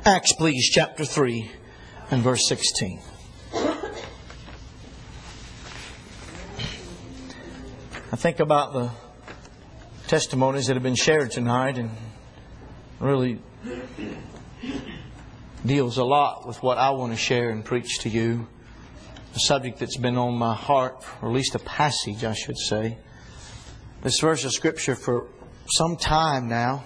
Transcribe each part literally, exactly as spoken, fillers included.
Acts, please, chapter three and verse sixteen. I think about the testimonies that have been shared tonight, and really deals a lot with what I want to share and preach to you. A subject that's been on my heart, or at least a passage, I should say. This verse of Scripture for some time now.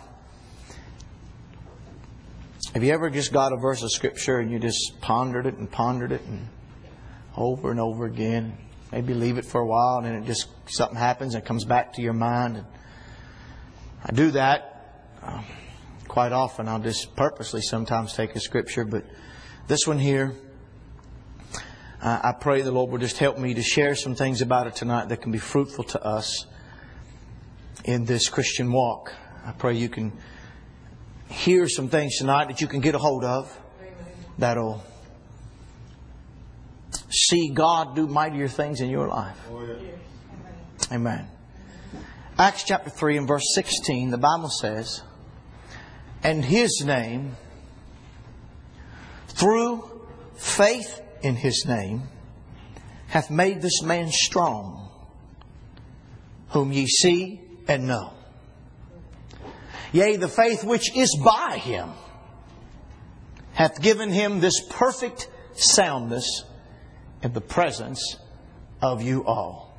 Have you ever just got a verse of Scripture and you just pondered it and pondered it and over and over again? Maybe leave it for a while and then it just something happens and it comes back to your mind. And I do that um, quite often. I'll just purposely sometimes take a Scripture, but this one here, uh, I pray the Lord will just help me to share some things about it tonight that can be fruitful to us in this Christian walk. I pray you can hear some things tonight that you can get a hold of that'll see God do mightier things in your life. Oh, yeah. Amen. Acts chapter three and verse sixteen, the Bible says, "And His name, through faith in His name, hath made this man strong, whom ye see and know. Yea, the faith which is by Him hath given Him this perfect soundness in the presence of you all."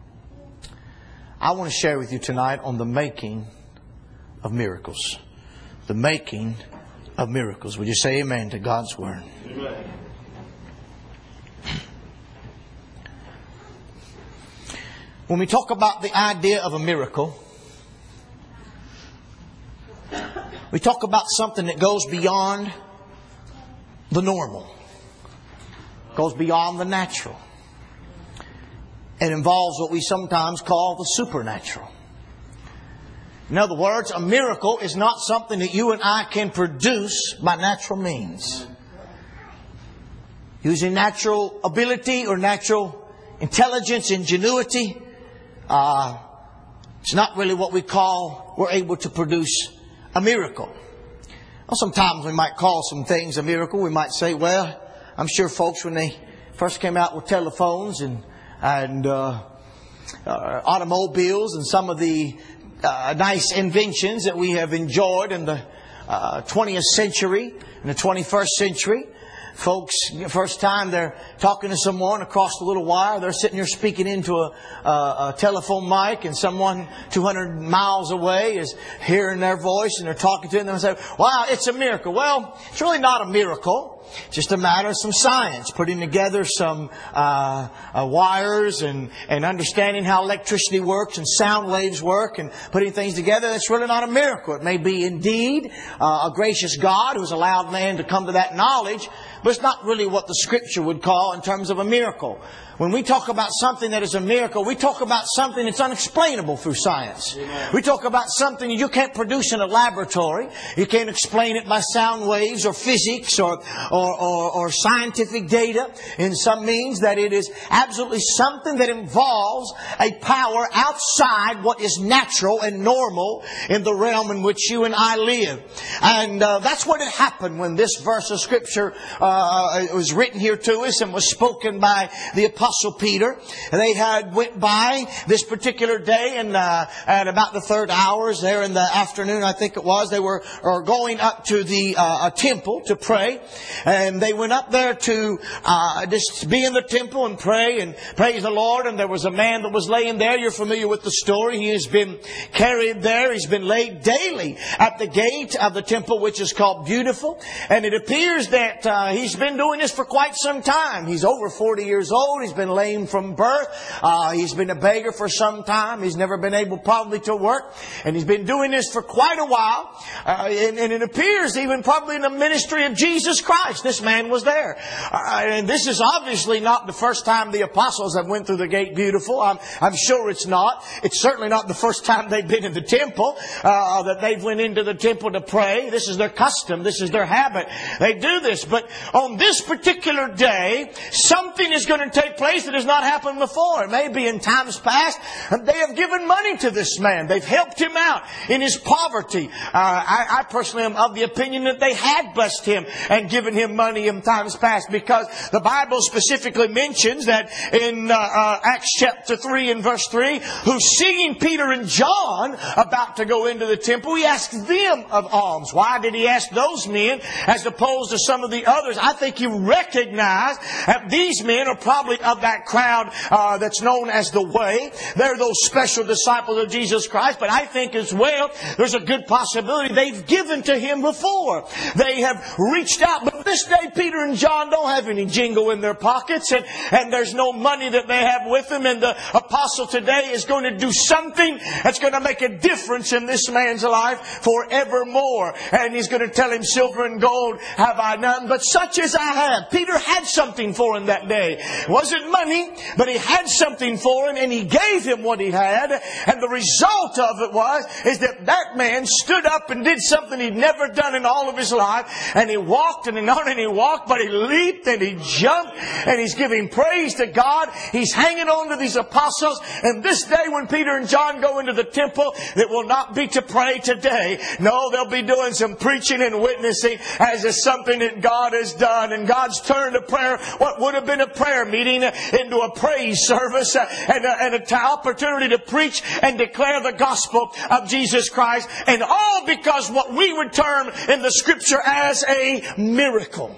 I want to share with you tonight on the making of miracles. The making of miracles. Would you say amen to God's Word? Amen. When we talk about the idea of a miracle, we talk about something that goes beyond the normal. Goes beyond the natural. It involves what we sometimes call the supernatural. In other words, a miracle is not something that you and I can produce by natural means. Using natural ability or natural intelligence, ingenuity, uh, it's not really what we call we're able to produce a miracle. Well, sometimes we might call some things a miracle. We might say, well, I'm sure folks, when they first came out with telephones and and uh, uh, automobiles and some of the uh, nice inventions that we have enjoyed in the uh, twentieth century and the twenty-first century, folks, first time they're talking to someone across the little wire, they're sitting here speaking into a, a, a telephone mic, and someone two hundred miles away is hearing their voice and they're talking to them and they say, wow, it's a miracle. Well, it's really not a miracle. It's just a matter of some science, putting together some uh, uh, wires and, and understanding how electricity works and sound waves work and putting things together. It's really not a miracle. It may be indeed uh, a gracious God who has allowed man to come to that knowledge, but it's not really what the Scripture would call in terms of a miracle. When we talk about something that is a miracle, we talk about something that's unexplainable through science. Amen. We talk about something you can't produce in a laboratory. You can't explain it by sound waves or physics or, or, or, or scientific data. In some means that it is absolutely something that involves a power outside what is natural and normal in the realm in which you and I live. And uh, that's what had happened when this verse of Scripture uh, was written here to us and was spoken by the Apostle Peter. They had went by this particular day, and uh, at about the third hours there in the afternoon, I think it was, they were or going up to the uh, a temple to pray, and they went up there to uh, just be in the temple and pray and praise the Lord. And there was a man that was laying there. You're familiar with the story. He has been carried there. He's been laid daily at the gate of the temple, which is called Beautiful. And it appears that uh, he's been doing this for quite some time. He's over forty years old. He's been lame from birth. Uh, he's been a beggar for some time. He's never been able probably to work. And he's been doing this for quite a while. Uh, and, and it appears even probably in the ministry of Jesus Christ, this man was there. Uh, and this is obviously not the first time the apostles have went through the gate Beautiful. I'm, I'm sure it's not. It's certainly not the first time they've been in the temple, uh, that they've went into the temple to pray. This is their custom. This is their habit. They do this. But on this particular day, something is going to take place place that has not happened before. It may be in times past. They have given money to this man. They've helped him out in his poverty. Uh, I, I personally am of the opinion that they had blessed him and given him money in times past, because the Bible specifically mentions that in uh, uh, Acts chapter three and verse three, who seeing Peter and John about to go into the temple, he asked them of alms. Why did he ask those men as opposed to some of the others? I think he recognized that these men are probably of that crowd uh, that's known as the Way. They're those special disciples of Jesus Christ. But I think as well, there's a good possibility they've given to him before. They have reached out. But this day, Peter and John don't have any jingle in their pockets, and, and there's no money that they have with them. And the apostle today is going to do something that's going to make a difference in this man's life forevermore. And he's going to tell him, silver and gold have I none, but such as I have. Peter had something for him that day. It wasn't money, but he had something for him, and he gave him what he had. And the result of it was, is that that man stood up and did something he'd never done in all of his life. And he walked and not only walked, but he leaped and he jumped, and he's giving praise to God. He's hanging on to these apostles. And this day when Peter and John go into the temple, it will not be to pray today. No, they'll be doing some preaching and witnessing as is something that God has done. And God's turned a prayer, what would have been a prayer meeting, into a praise service and a, and an opportunity to preach and declare the gospel of Jesus Christ. And all because what we would term in the Scripture as a miracle.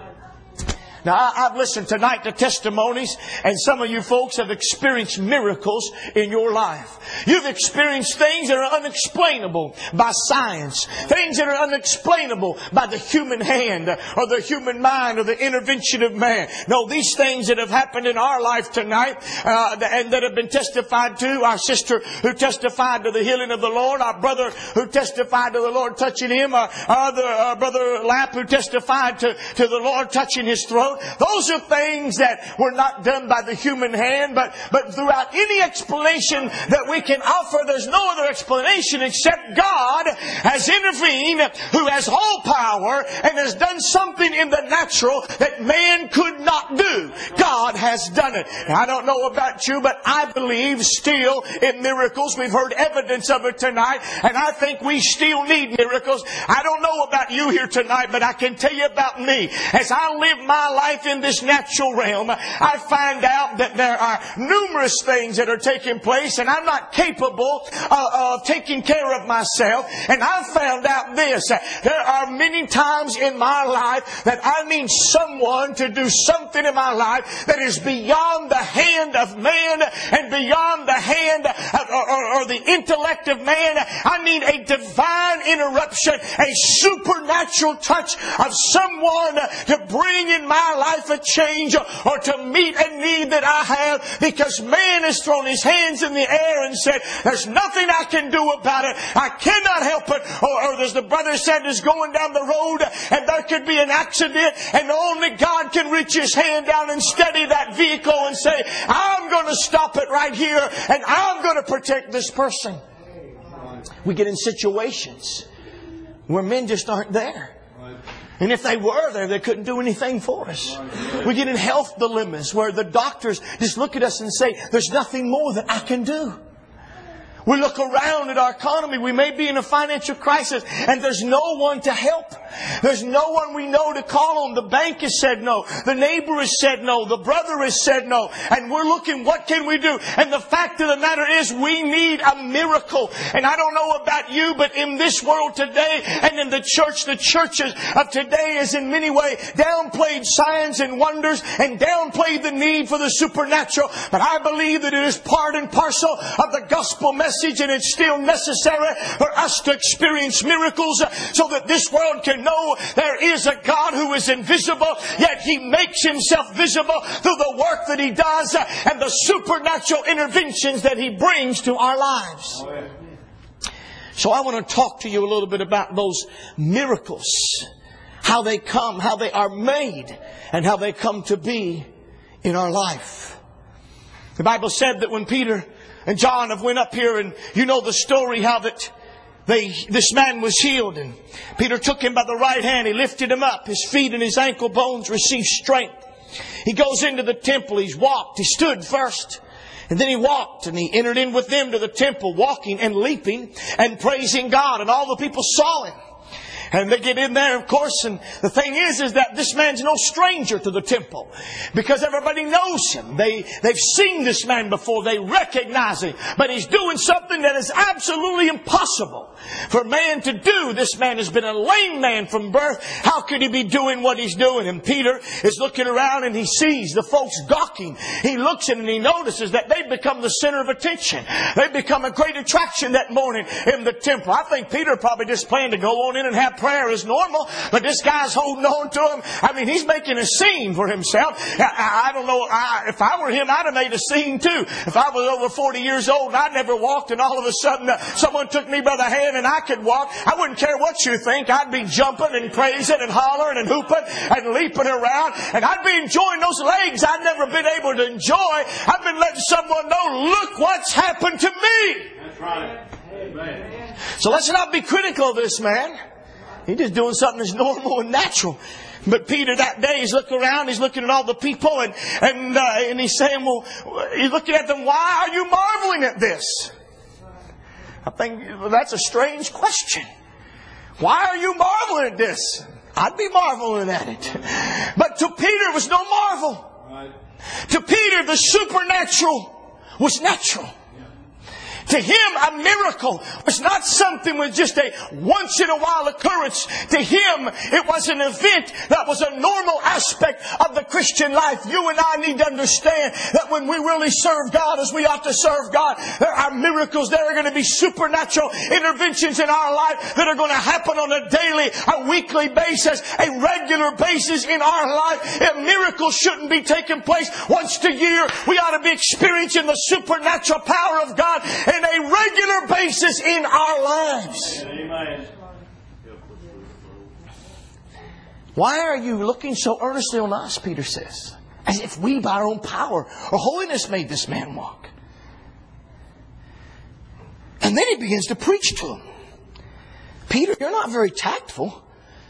Now, I've listened tonight to testimonies, and some of you folks have experienced miracles in your life. You've experienced things that are unexplainable by science, things that are unexplainable by the human hand or the human mind or the intervention of man. No, these things that have happened in our life tonight uh, and that have been testified to, our sister who testified to the healing of the Lord, our brother who testified to the Lord touching him, our, our other our brother Lapp who testified to, to the Lord touching his throat. Those are things that were not done by the human hand, but, but throughout any explanation that we can offer, there's no other explanation except God has intervened, who has all power and has done something in the natural that man could not do. God has done it. Now, I don't know about you, but I believe still in miracles. We've heard evidence of it tonight, and I think we still need miracles. I don't know about you here tonight, but I can tell you about me. As I live my life life in this natural realm, I find out that there are numerous things that are taking place, and I'm not capable uh, of taking care of myself. And I found out this: there are many times in my life that I need someone to do something in my life that is beyond the hand of man and beyond the hand of, or, or, or the intellect of man. I need a divine interruption, a supernatural touch of someone to bring in my life a change or to meet a need that I have, because man has thrown his hands in the air and said, there's nothing I can do about it. I cannot help it. Or, or as the brother said, is going down the road and there could be an accident and only God can reach his hand down and steady that vehicle and say, I'm going to stop it right here and I'm going to protect this person. We get in situations where men just aren't there. And if they were there, they couldn't do anything for us. We get in health dilemmas where the doctors just look at us and say, there's nothing more that I can do. We look around at our economy. We may be in a financial crisis and there's no one to help. There's no one we know to call on. The bank has said no. The neighbor has said no. The brother has said no. And we're looking, what can we do? And the fact of the matter is we need a miracle. And I don't know about you, but in this world today and in the church, the churches of today is in many ways downplayed signs and wonders and downplayed the need for the supernatural. But I believe that it is part and parcel of the gospel message. And it's still necessary for us to experience miracles so that this world can know there is a God who is invisible, yet He makes Himself visible through the work that He does and the supernatural interventions that He brings to our lives. So I want to talk to you a little bit about those miracles, how they come, how they are made, and how they come to be in our life. The Bible said that when Peter and John have went up here, and you know the story how that they this man was healed, and Peter took him by the right hand, he lifted him up, his feet and his ankle bones received strength. He goes into the temple. He's walked. He stood first. And then he walked and he entered in with them to the temple, walking and leaping and praising God. And all the people saw him. And they get in there, of course, and the thing is, is that this man's no stranger to the temple. Because everybody knows him. They, they've seen this man before. They recognize him. But he's doing something that is absolutely impossible for man to do. This man has been a lame man from birth. How could he be doing what he's doing? And Peter is looking around and he sees the folks gawking. He looks in and he notices that they've become the center of attention. They've become a great attraction that morning in the temple. I think Peter probably just planned to go on in and have prayer as normal, but this guy's holding on to him. I mean, he's making a scene for himself. I, I don't know. I, if I were him, I'd have made a scene too. If I was over forty years old and I never walked and all of a sudden uh, someone took me by the hand and I could walk, I wouldn't care what you think. I'd be jumping and praising and hollering and hooping and leaping around, and I'd be enjoying those legs I'd never been able to enjoy. I've been letting someone know, look what's happened to me. That's right. Amen. So let's not be critical of this man. He's just doing something that's normal and natural. But Peter that day, he's looking around, he's looking at all the people, and and uh, and he's saying, well, he's looking at them, why are you marveling at this? I think that's a strange question. Why are you marveling at this? I'd be marveling at it. But to Peter, it was no marvel. Right. To Peter, the supernatural was natural. To him, a miracle was not something with just a once-in-a-while occurrence. To him, it was an event that was a normal aspect of the Christian life. You and I need to understand that when we really serve God as we ought to serve God, there are miracles. There are going to be supernatural interventions in our life that are going to happen on a daily, a weekly basis, a regular basis in our life. A miracle shouldn't be taking place once a year. We ought to be experiencing the supernatural power of God on a regular basis in our lives. Amen. Why are you looking so earnestly on us, Peter says, as if we by our own power or holiness made this man walk? And then he begins to preach to him. Peter, you're not very tactful.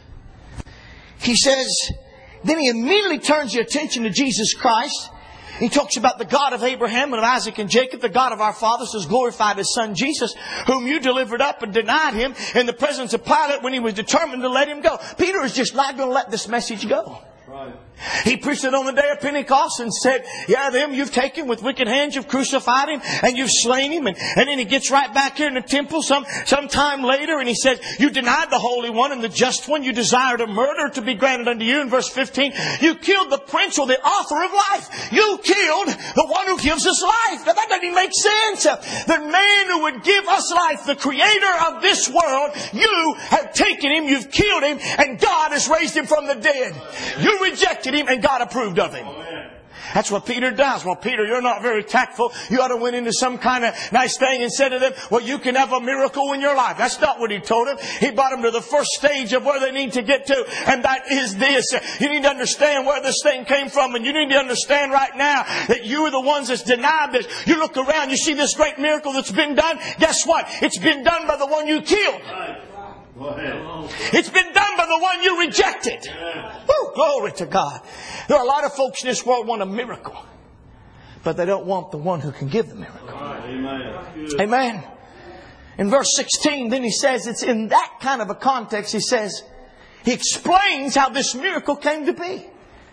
He says, then he immediately turns your attention to Jesus Christ. He talks about the God of Abraham and of Isaac and Jacob, the God of our fathers, has glorified His Son Jesus, whom you delivered up and denied Him in the presence of Pilate when he was determined to let Him go. Peter is just not going to let this message go. Right. He preached it on the day of Pentecost and said, yeah, them you've taken with wicked hands, you've crucified Him and you've slain Him. And, and then he gets right back here in the temple some, some time later and he says, you denied the Holy One and the Just One. You desired a murder to be granted unto you. In verse fifteen, you killed the Prince or the author of life. You killed the one who gives us life. Now that doesn't make sense. The man who would give us life, the Creator of this world, you have taken Him, you've killed Him, and God has raised Him from the dead. You rejected Him and God approved of Him. That's what Peter does. Well, Peter, you're not very tactful. You ought to went into some kind of nice thing and said to them, well, you can have a miracle in your life. That's not what he told them. He brought them to the first stage of where they need to get to. And that is this. You need to understand where this thing came from. And you need to understand right now that you are the ones that's denied this. You look around, you see this great miracle that's been done. Guess what? It's been done by the one you killed. Go ahead. It's been done by the one you rejected. Woo, glory to God. There are a lot of folks in this world want a miracle, but they don't want the one who can give the miracle. Amen. Amen. In verse sixteen, then he says, it's in that kind of a context, he says, he explains how this miracle came to be.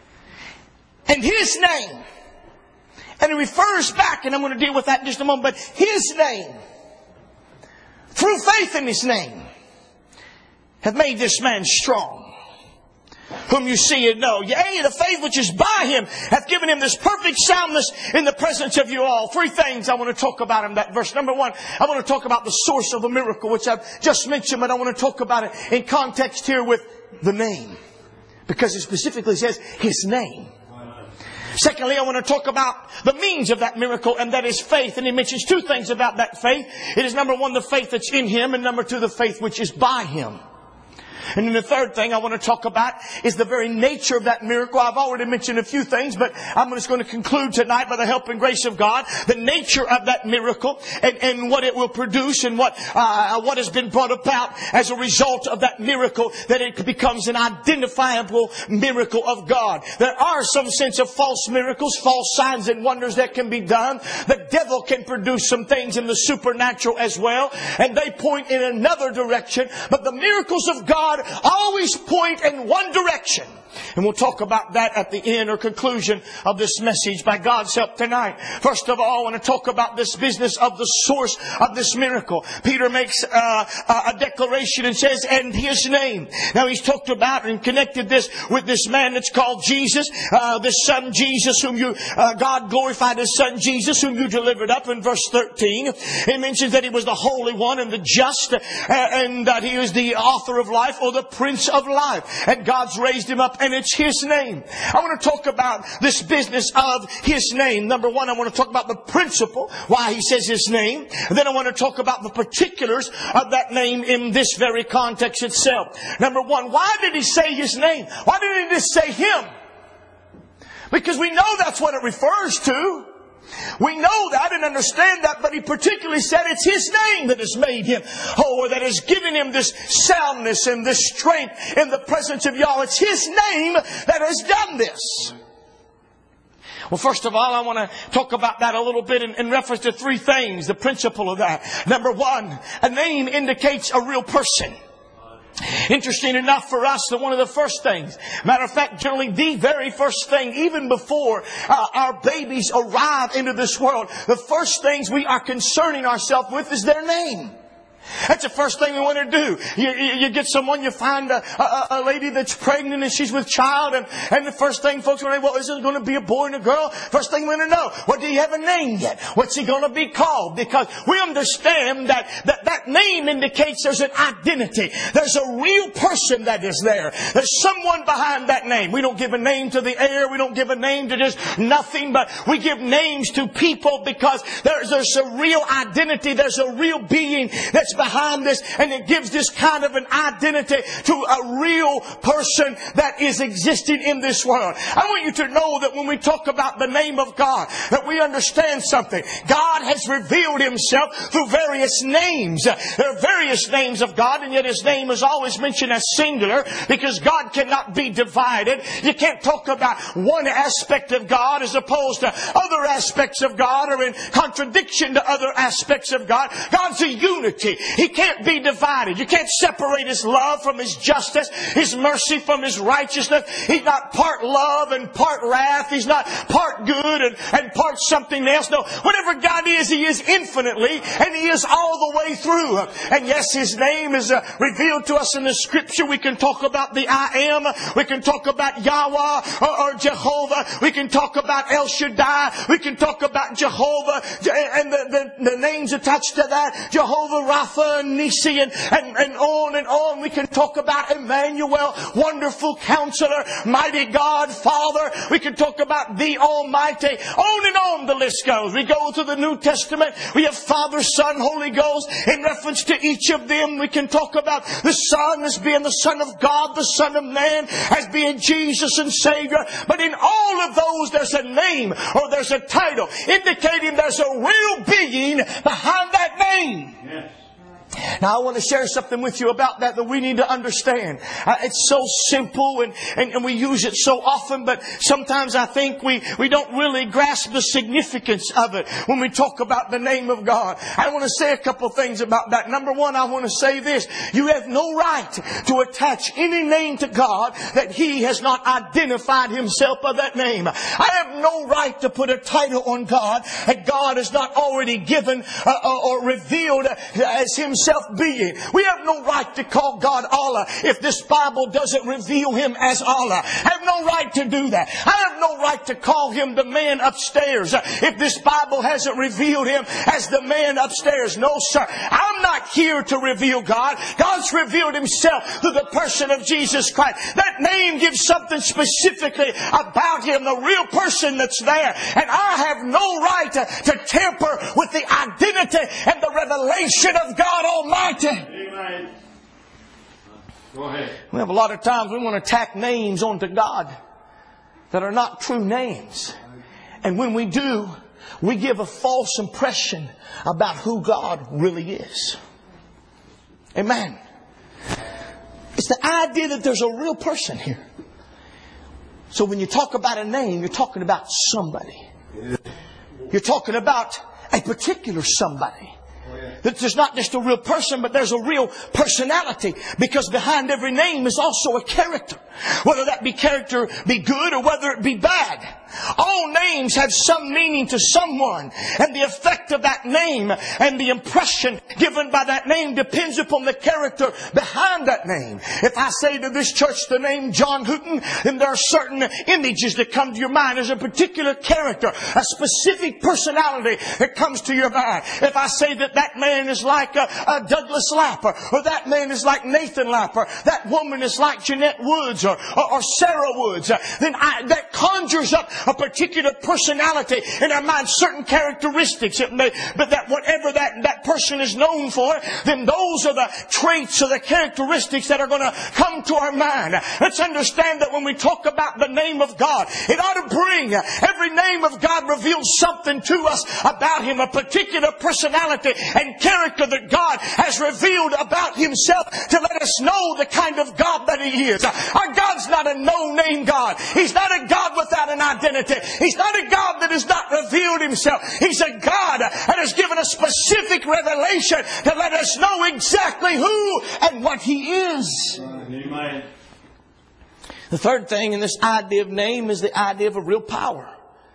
And His name. And he refers back, and I'm going to deal with that in just a moment, but His name, through faith in His name, have made this man strong, whom you see and know. Yea, the faith which is by Him hath given Him this perfect soundness in the presence of you all. Three things I want to talk about in that verse. Number one, I want to talk about the source of the miracle, which I've just mentioned, but I want to talk about it in context here with the name, because it specifically says His name. Secondly, I want to talk about the means of that miracle, and that is faith. And he mentions two things about that faith. It is number one, the faith that's in Him, and number two, the faith which is by Him. And then the third thing I want to talk about is the very nature of that miracle. I've already mentioned a few things, but I'm just going to conclude tonight by the help and grace of God. The nature of that miracle and, and what it will produce and what, uh, what has been brought about as a result of that miracle, that it becomes an identifiable miracle of God. There are some sense of false miracles, false signs and wonders that can be done. The devil can produce some things in the supernatural as well, and they point in another direction. But the miracles of God always point in one direction. And we'll talk about that at the end or conclusion of this message by God's help tonight. First of all, I want to talk about this business of the source of this miracle. Peter makes uh, a declaration and says, and His name. Now he's talked about and connected this with this man that's called Jesus, uh, the Son Jesus, whom you, uh, God glorified His Son Jesus, whom you delivered up in verse thirteen. He mentions that He was the Holy One and the just, uh, and that He was the author of life or the Prince of life. And God's raised Him up, and it's His name. I want to talk about this business of His name. Number one, I want to talk about the principle, why He says His name. And then I want to talk about the particulars of that name in this very context itself. Number one, why did He say His name? Why didn't He just say Him? Because we know that's what it refers to. We know that and understand that, but He particularly said it's His name that has made Him, oh, or that has given Him this soundness and this strength in the presence of y'all. It's His name that has done this. Well, first of all, I want to talk about that a little bit in, in reference to three things, the principle of that. Number one, a name indicates a real person. Interesting enough for us that one of the first things, matter of fact, generally the very first thing, even before uh, our babies arrive into this world, the first things we are concerning ourselves with is their name. That's the first thing we want to do. You, you, you get someone, you find a, a, a lady that's pregnant and she's with child, and, and the first thing folks want to know, well, is it going to be a boy and a girl? First thing we want to know, well, do you have a name yet? What's he going to be called? Because we understand that, that that name indicates there's an identity. There's a real person that is there. There's someone behind that name. We don't give a name to the air. We don't give a name to just nothing, but we give names to people because there's, there's a real identity. There's a real being that's behind this, and it gives this kind of an identity to a real person that is existing in this world. I want you to know that when we talk about the name of God, that we understand something. God has revealed Himself through various names. There are various names of God, and yet His name is always mentioned as singular because God cannot be divided. You can't talk about one aspect of God as opposed to other aspects of God, or in contradiction to other aspects of God. God's a unity. He can't be divided. You can't separate His love from His justice, His mercy from His righteousness. He's not part love and part wrath. He's not part good and, and part something else. No, whatever God is, He is infinitely, and He is all the way through. And yes, His name is uh, revealed to us in the Scripture. We can talk about the I Am. We can talk about Yahweh or, or Jehovah. We can talk about El Shaddai. We can talk about Jehovah and the, the, the names attached to that. Jehovah Rapha and Nisi, and, and, and on and on. We can talk about Emmanuel, wonderful counselor, mighty God, Father. We can talk about the Almighty. On and on the list goes. We go to the New Testament. We have Father, Son, Holy Ghost. In reference to each of them, we can talk about the Son as being the Son of God, the Son of Man as being Jesus and Savior. But in all of those, there's a name or there's a title indicating there's a real being behind that name. Yes. Now I want to share something with you about that that we need to understand. Uh, it's so simple and, and, and we use it so often, but sometimes I think we, we don't really grasp the significance of it when we talk about the name of God. I want to say a couple things about that. Number one, I want to say this. You have no right to attach any name to God that He has not identified Himself by that name. I have no right to put a title on God that God has not already given uh, or revealed as Himself being. We have no right to call God Allah if this Bible doesn't reveal Him as Allah. I have no right to do that. I have no right to call Him the man upstairs if this Bible hasn't revealed Him as the man upstairs. No, sir. I'm not here to reveal God. God's revealed Himself through the person of Jesus Christ. That name gives something specifically about Him, the real person that's there. And I have no right to, to tamper with the identity and the revelation of God Almighty. Amen. Go ahead. We have a lot of times we want to tack names onto God that are not true names. And when we do, we give a false impression about who God really is. Amen. It's the idea that there's a real person here. So when you talk about a name, you're talking about somebody. You're talking about a particular somebody. That there's not just a real person, but there's a real personality. Because behind every name is also a character. Whether that be character be good or whether it be bad. All names have some meaning to someone. And the effect of that name and the impression given by that name depends upon the character behind that name. If I say to this church the name John Hooten, then there are certain images that come to your mind. There's a particular character, a specific personality that comes to your mind. If I say that that man is like a, a Douglas Lapper, or that man is like Nathan Lapper, that woman is like Jeanette Woods or, or, or Sarah Woods, uh, then I, that conjures up a particular personality in our mind, certain characteristics. It may, but that whatever that, that person is known for, then those are the traits or the characteristics that are going to come to our mind. Let's understand that when we talk about the name of God, it ought to bring, every name of God reveals something to us about Him, a particular personality and character that God has revealed about Himself to let us know the kind of God that He is. Our God's not a no-name God. He's not a God without an identity. He's not a God that has not revealed Himself. He's a God that has given a specific revelation to let us know exactly who and what He is. Amen. The third thing in this idea of name is the idea of a real power.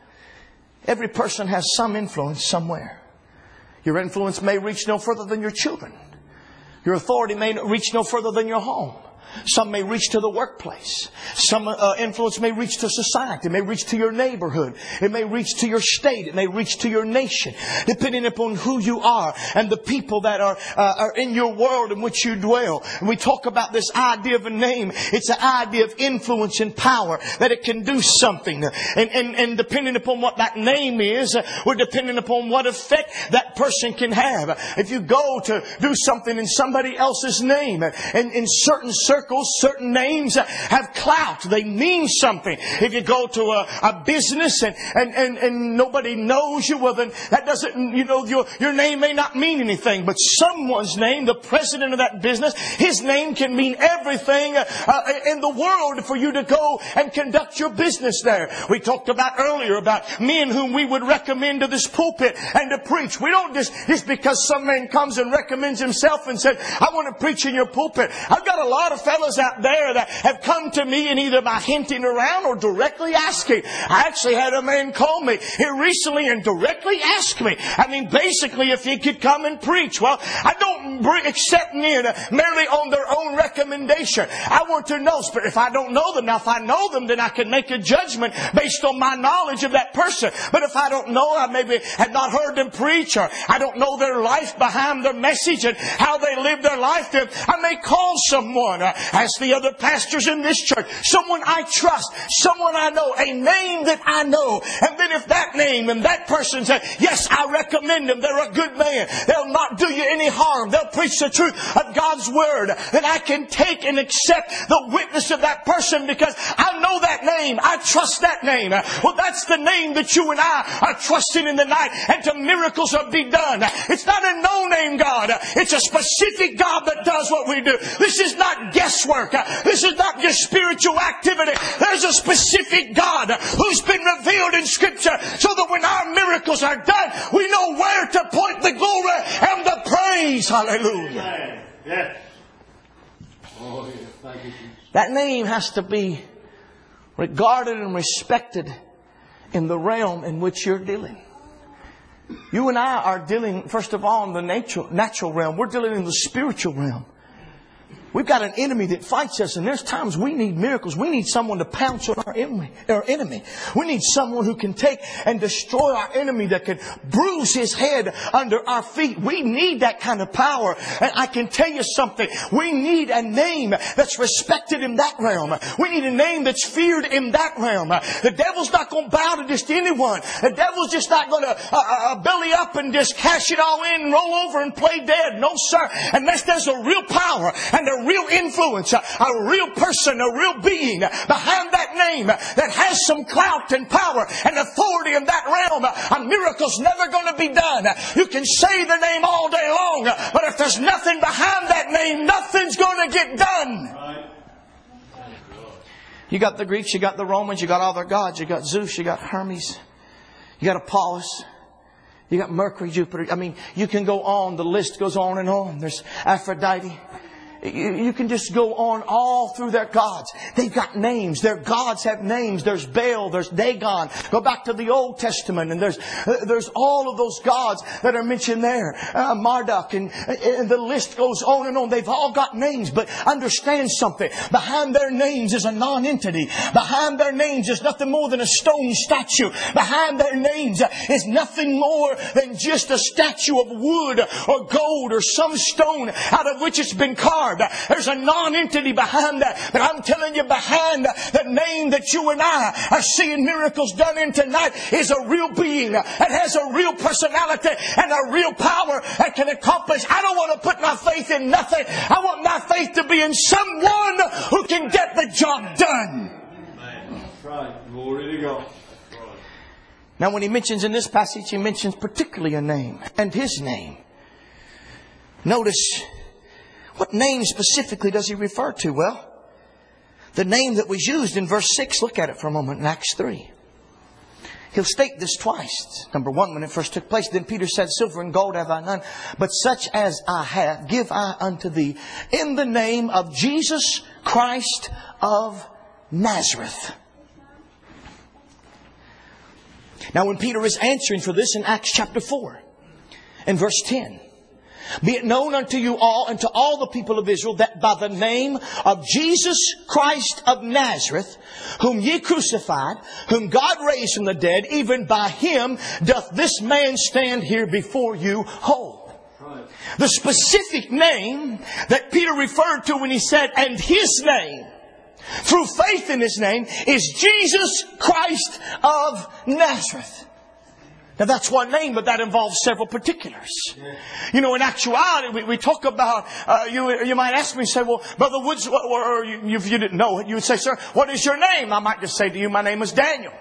Every person has some influence somewhere. Your influence may reach no further than your children. Your authority may reach no further than your home. Some may reach to the workplace. Some uh, influence may reach to society. It may reach to your neighborhood. It may reach to your state. It may reach to your nation. Depending upon who you are and the people that are, uh, are in your world in which you dwell. And we talk about this idea of a name. It's an idea of influence and power. That it can do something. And, and, and depending upon what that name is, uh, we're depending upon what effect that person can have. If you go to do something in somebody else's name, and in certain circles, certain names have clout. They mean something. If you go to a, a business and, and, and, and nobody knows you, well then that doesn't, you know, your, your name may not mean anything. But someone's name, the president of that business, his name can mean everything uh, in the world for you to go and conduct your business there. We talked about earlier about men whom we would recommend to this pulpit and to preach. We don't just, just because some man comes and recommends himself and said, I want to preach in your pulpit. I've got a lot of fellows out there that have come to me and either by hinting around or directly asking. I actually had a man call me here recently and directly ask me. I mean, basically, if he could come and preach. Well, I don't bring, accept men merely on their own recommendation. I want to know. But if I don't know them, now if I know them, then I can make a judgment based on my knowledge of that person. But if I don't know, I maybe have not heard them preach, or I don't know their life behind their message and how they live their life, then I may call someone. Uh, as the other pastors in this church, someone I trust, someone I know, a name that I know. And then if that name and that person says, yes, I recommend them, they're a good man, they'll not do you any harm, they'll preach the truth of God's Word, then I can take and accept the witness of that person because I know that name, I trust that name. Well, that's the name that you and I are trusting in the night, and to miracles will be done. It's not a no-name God, it's a specific God that does what we do. This is not guesswork. This is not just spiritual activity. There's a specific God who's been revealed in Scripture so that when our miracles are done, we know where to point the glory and the praise. Hallelujah. Yes. Oh, yes. Thank you, Jesus. That name has to be regarded and respected in the realm in which you're dealing. You and I are dealing, first of all, in the natural, natural realm. We're dealing in the spiritual realm. We've got an enemy that fights us, and there's times we need miracles. We need someone to pounce on our enemy. Our enemy. We need someone who can take and destroy our enemy, that can bruise his head under our feet. We need that kind of power. And I can tell you something. We need a name that's respected in that realm. We need a name that's feared in that realm. The devil's not going to bow to just anyone. The devil's just not going to uh, uh, belly up and just cash it all in and roll over and play dead. No, sir. Unless there's a real power and a a real influence, a, a real person, a real being behind that name that has some clout and power and authority in that realm, a miracle's never going to be done. You can say the name all day long, but if there's nothing behind that name, nothing's going to get done. You got the Greeks, you got the Romans, you got all their gods. You got Zeus, you got Hermes, you got Apollos, you got Mercury, Jupiter. I mean, you can go on. The list goes on and on. There's Aphrodite. You, you can just go on all through their gods. They've got names. Their gods have names. There's Baal. There's Dagon. Go back to the Old Testament and there's there's all of those gods that are mentioned there. Uh, Marduk and, and the list goes on and on. They've all got names. But understand something. Behind their names is a non-entity. Behind their names is nothing more than a stone statue. Behind their names is nothing more than just a statue of wood or gold or some stone out of which it's been carved. There's a non-entity behind that. But I'm telling you, behind the name that you and I are seeing miracles done in tonight is a real being that has a real personality and a real power that can accomplish. I don't want to put my faith in nothing. I want my faith to be in someone who can get the job done. That's right. Glory to God. Now when he mentions in this passage, he mentions particularly a name and his name. Notice, what name specifically does he refer to? Well, the name that was used in verse six, look at it for a moment in Acts three. He'll state this twice. Number one, when it first took place, then Peter said, silver and gold have I none, but such as I have give I unto thee, in the name of Jesus Christ of Nazareth. Now when Peter is answering for this in Acts chapter four, in verse ten, be it known unto you all and to all the people of Israel that by the name of Jesus Christ of Nazareth, whom ye crucified, whom God raised from the dead, even by Him doth this man stand here before you whole. Right. The specific name that Peter referred to when he said, and His name, through faith in His name, is Jesus Christ of Nazareth. Now that's one name, but that involves several particulars. Yeah. You know, in actuality, we, we talk about, uh, you you might ask me, say, well, Brother Woods, or, or you, if you didn't know it, you would say, sir, what is your name? I might just say to you, my name is Daniel.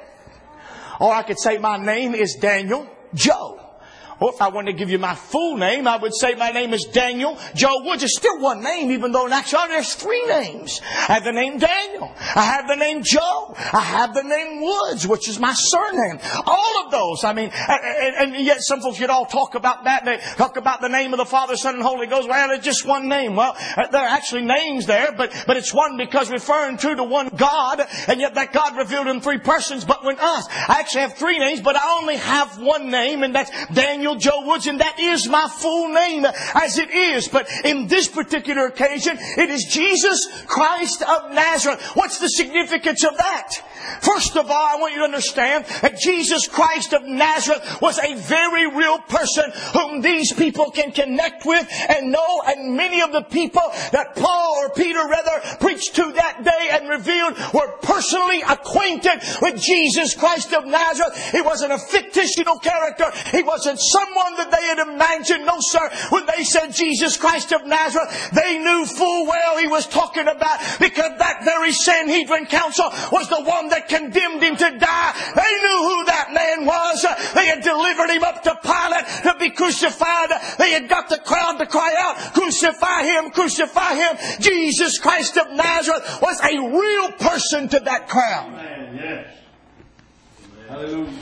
Or I could say, my name is Daniel Joe. Or if I wanted to give you my full name, I would say my name is Daniel Joe Woods. It's still one name, even though in actuality there's three names. I have the name Daniel. I have the name Joe. I have the name Woods, which is my surname. All of those. I mean, and, and yet some folks get all talk about that. They talk about the name of the Father, Son, and Holy Ghost. Well, it's just one name. Well, there are actually names there, but, but it's one because referring to the one God, and yet that God revealed in three persons. But when us, I actually have three names, but I only have one name, and that's Daniel Joe Woods, and that is my full name as it is. But in this particular occasion, it is Jesus Christ of Nazareth. What's the significance of that? First of all, I want you to understand that Jesus Christ of Nazareth was a very real person whom these people can connect with and know. And many of the people that Paul or Peter rather preached to that day and revealed were personally acquainted with Jesus Christ of Nazareth. He wasn't a fictional character. He wasn't someone that they had imagined. No, sir. When they said Jesus Christ of Nazareth, they knew full well He was talking about, because that very Sanhedrin council was the one that condemned Him to die. They knew who that man was. They had delivered Him up to Pilate to be crucified. They had got the crowd to cry out, crucify Him, crucify Him. Jesus Christ of Nazareth was a real person to that crowd. Amen. Yes. Hallelujah.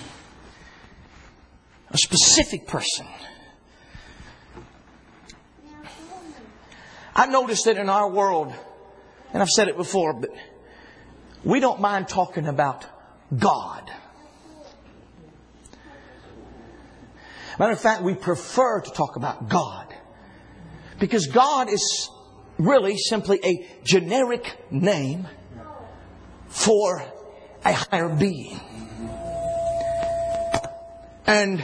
A specific person. I noticed that in our world, and I've said it before, but we don't mind talking about God. Matter of fact, we prefer to talk about God, because God is really simply a generic name for a higher being. And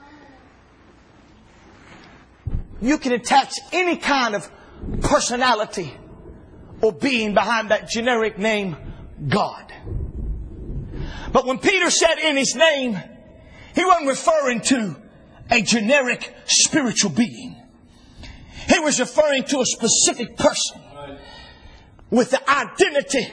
you can attach any kind of personality or being behind that generic name, God. But when Peter said in His name, he wasn't referring to a generic spiritual being. He was referring to a specific person. with the identity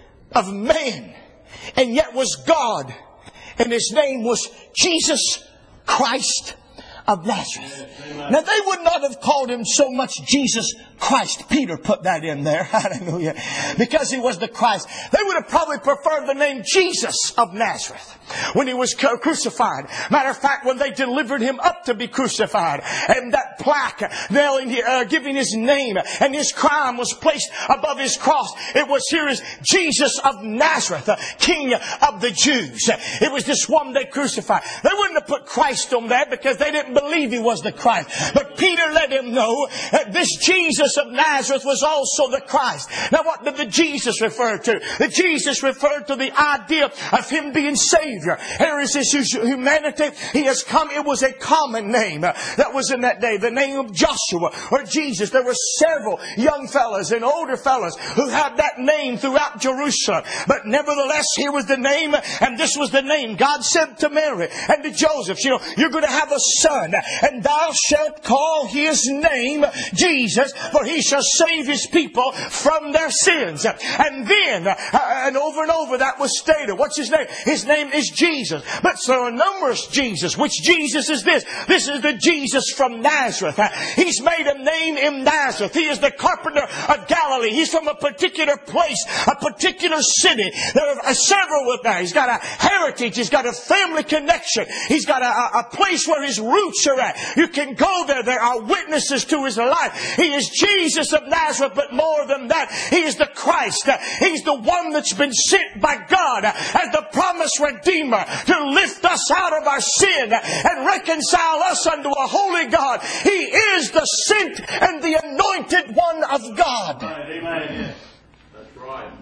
of man, and yet was God. And His name was Jesus Christ of Nazareth. Now, they would not have called Him so much Jesus Christ. Peter put that in there. Hallelujah. Because He was the Christ. They would have probably preferred the name Jesus of Nazareth when He was crucified. Matter of fact, when they delivered Him up to be crucified, and that plaque nailing, uh, giving His name and His crime was placed above His cross, it was here as Jesus of Nazareth, King of the Jews. It was this one they crucified. They wouldn't have put Christ on that because they didn't believe He was the Christ. But Peter let him know that this Jesus of Nazareth was also the Christ. Now, what did the Jesus refer to? The Jesus referred to the idea of Him being Savior. Here is His humanity. He has come. It was a common name that was in that day. The name of Joshua or Jesus. There were several young fellas and older fellas who had that name throughout Jerusalem. But nevertheless, here was the name, and this was the name God said to Mary and to Joseph. You know, you're going to have a son, and thou shalt call His name Jesus, for He shall save His people from their sins. And then, uh, and over and over that was stated. What's His name? His name is Jesus. But there are numerous Jesus. Which Jesus is this? This is the Jesus from Nazareth. Uh, he's made a name in Nazareth. He is the carpenter of Galilee. He's from a particular place, a particular city. There are several with that. He's got a heritage. He's got a family connection. He's got a, a place where His roots are at. You can go there. There are witnesses to His life. He is Jesus of Nazareth, but more than that, He is the Christ. He's the one that's been sent by God as the promised Redeemer to lift us out of our sin and reconcile us unto a holy God. He is the sent and the anointed one of God. Amen. That's right.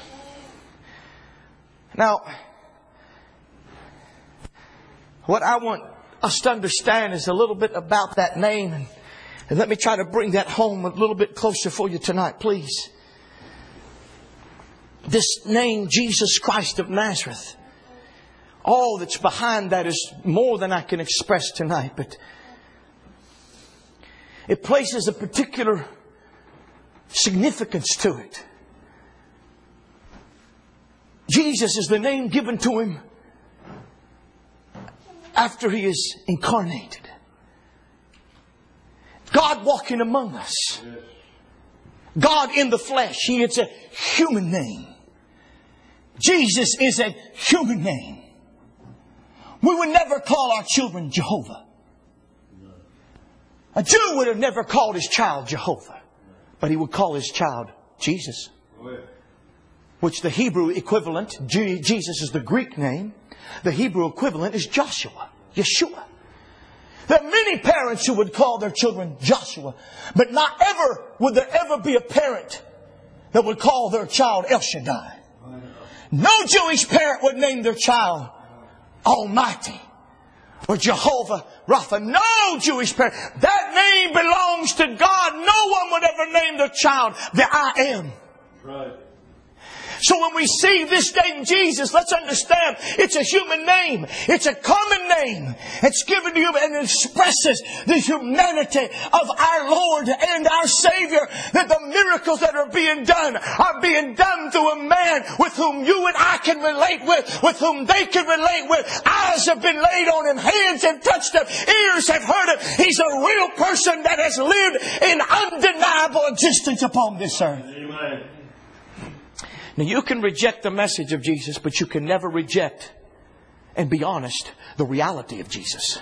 Now, what I want us to understand is a little bit about that name. And, and let me try to bring that home a little bit closer for you tonight, please. This name, Jesus Christ of Nazareth, all that's behind that is more than I can express tonight. But it places a particular significance to it. Jesus is the name given to Him after He is incarnated. God walking among us. God in the flesh. He is a human name. Jesus is a human name. We would never call our children Jehovah. A Jew would have never called his child Jehovah. But he would call his child Jesus. Which the Hebrew equivalent, Jesus is the Greek name. The Hebrew equivalent is Joshua, Yeshua. There are many parents who would call their children Joshua, but not ever would there ever be a parent that would call their child El Shaddai. No Jewish parent would name their child Almighty or Jehovah Rapha. No Jewish parent. That name belongs to God. No one would ever name their child the I Am. Right. So when we see this name Jesus, let's understand it's a human name. It's a common name. It's given to you and it expresses the humanity of our Lord and our Savior. That the miracles that are being done are being done through a man with whom you and I can relate with, with whom they can relate with. Eyes have been laid on him, hands have touched him, ears have heard him. He's a real person that has lived in undeniable existence upon this earth. Amen. Now you can reject the message of Jesus, but you can never reject, and be honest, the reality of Jesus.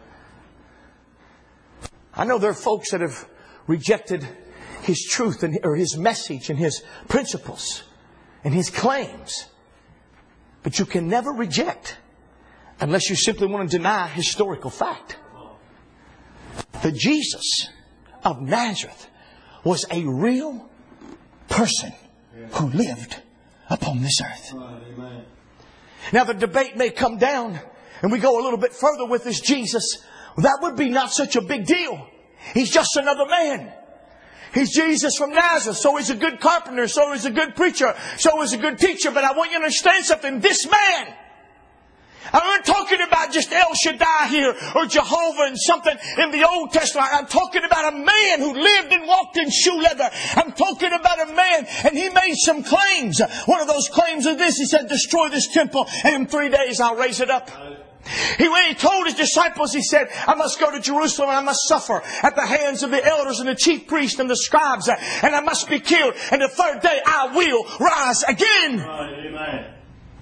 I know there are folks that have rejected His truth and or His message and His principles and His claims. But you can never reject unless you simply want to deny historical fact. The Jesus of Nazareth was a real person who lived upon this earth. Amen. Now the debate may come down and we go a little bit further with this Jesus. Well, that would be not such a big deal. He's just another man. He's Jesus from Nazareth. So he's a good carpenter. So he's a good preacher. So he's a good teacher. But I want you to understand something. This man, I'm not talking about just El Shaddai here or Jehovah and something in the Old Testament. I'm talking about a man who lived and walked in shoe leather. I'm talking about a man, and he made some claims. One of those claims of this, he said, destroy this temple, and in three days I'll raise it up. He, when he told his disciples, he said, I must go to Jerusalem and I must suffer at the hands of the elders and the chief priests and the scribes, and I must be killed, and the third day I will rise again. Amen.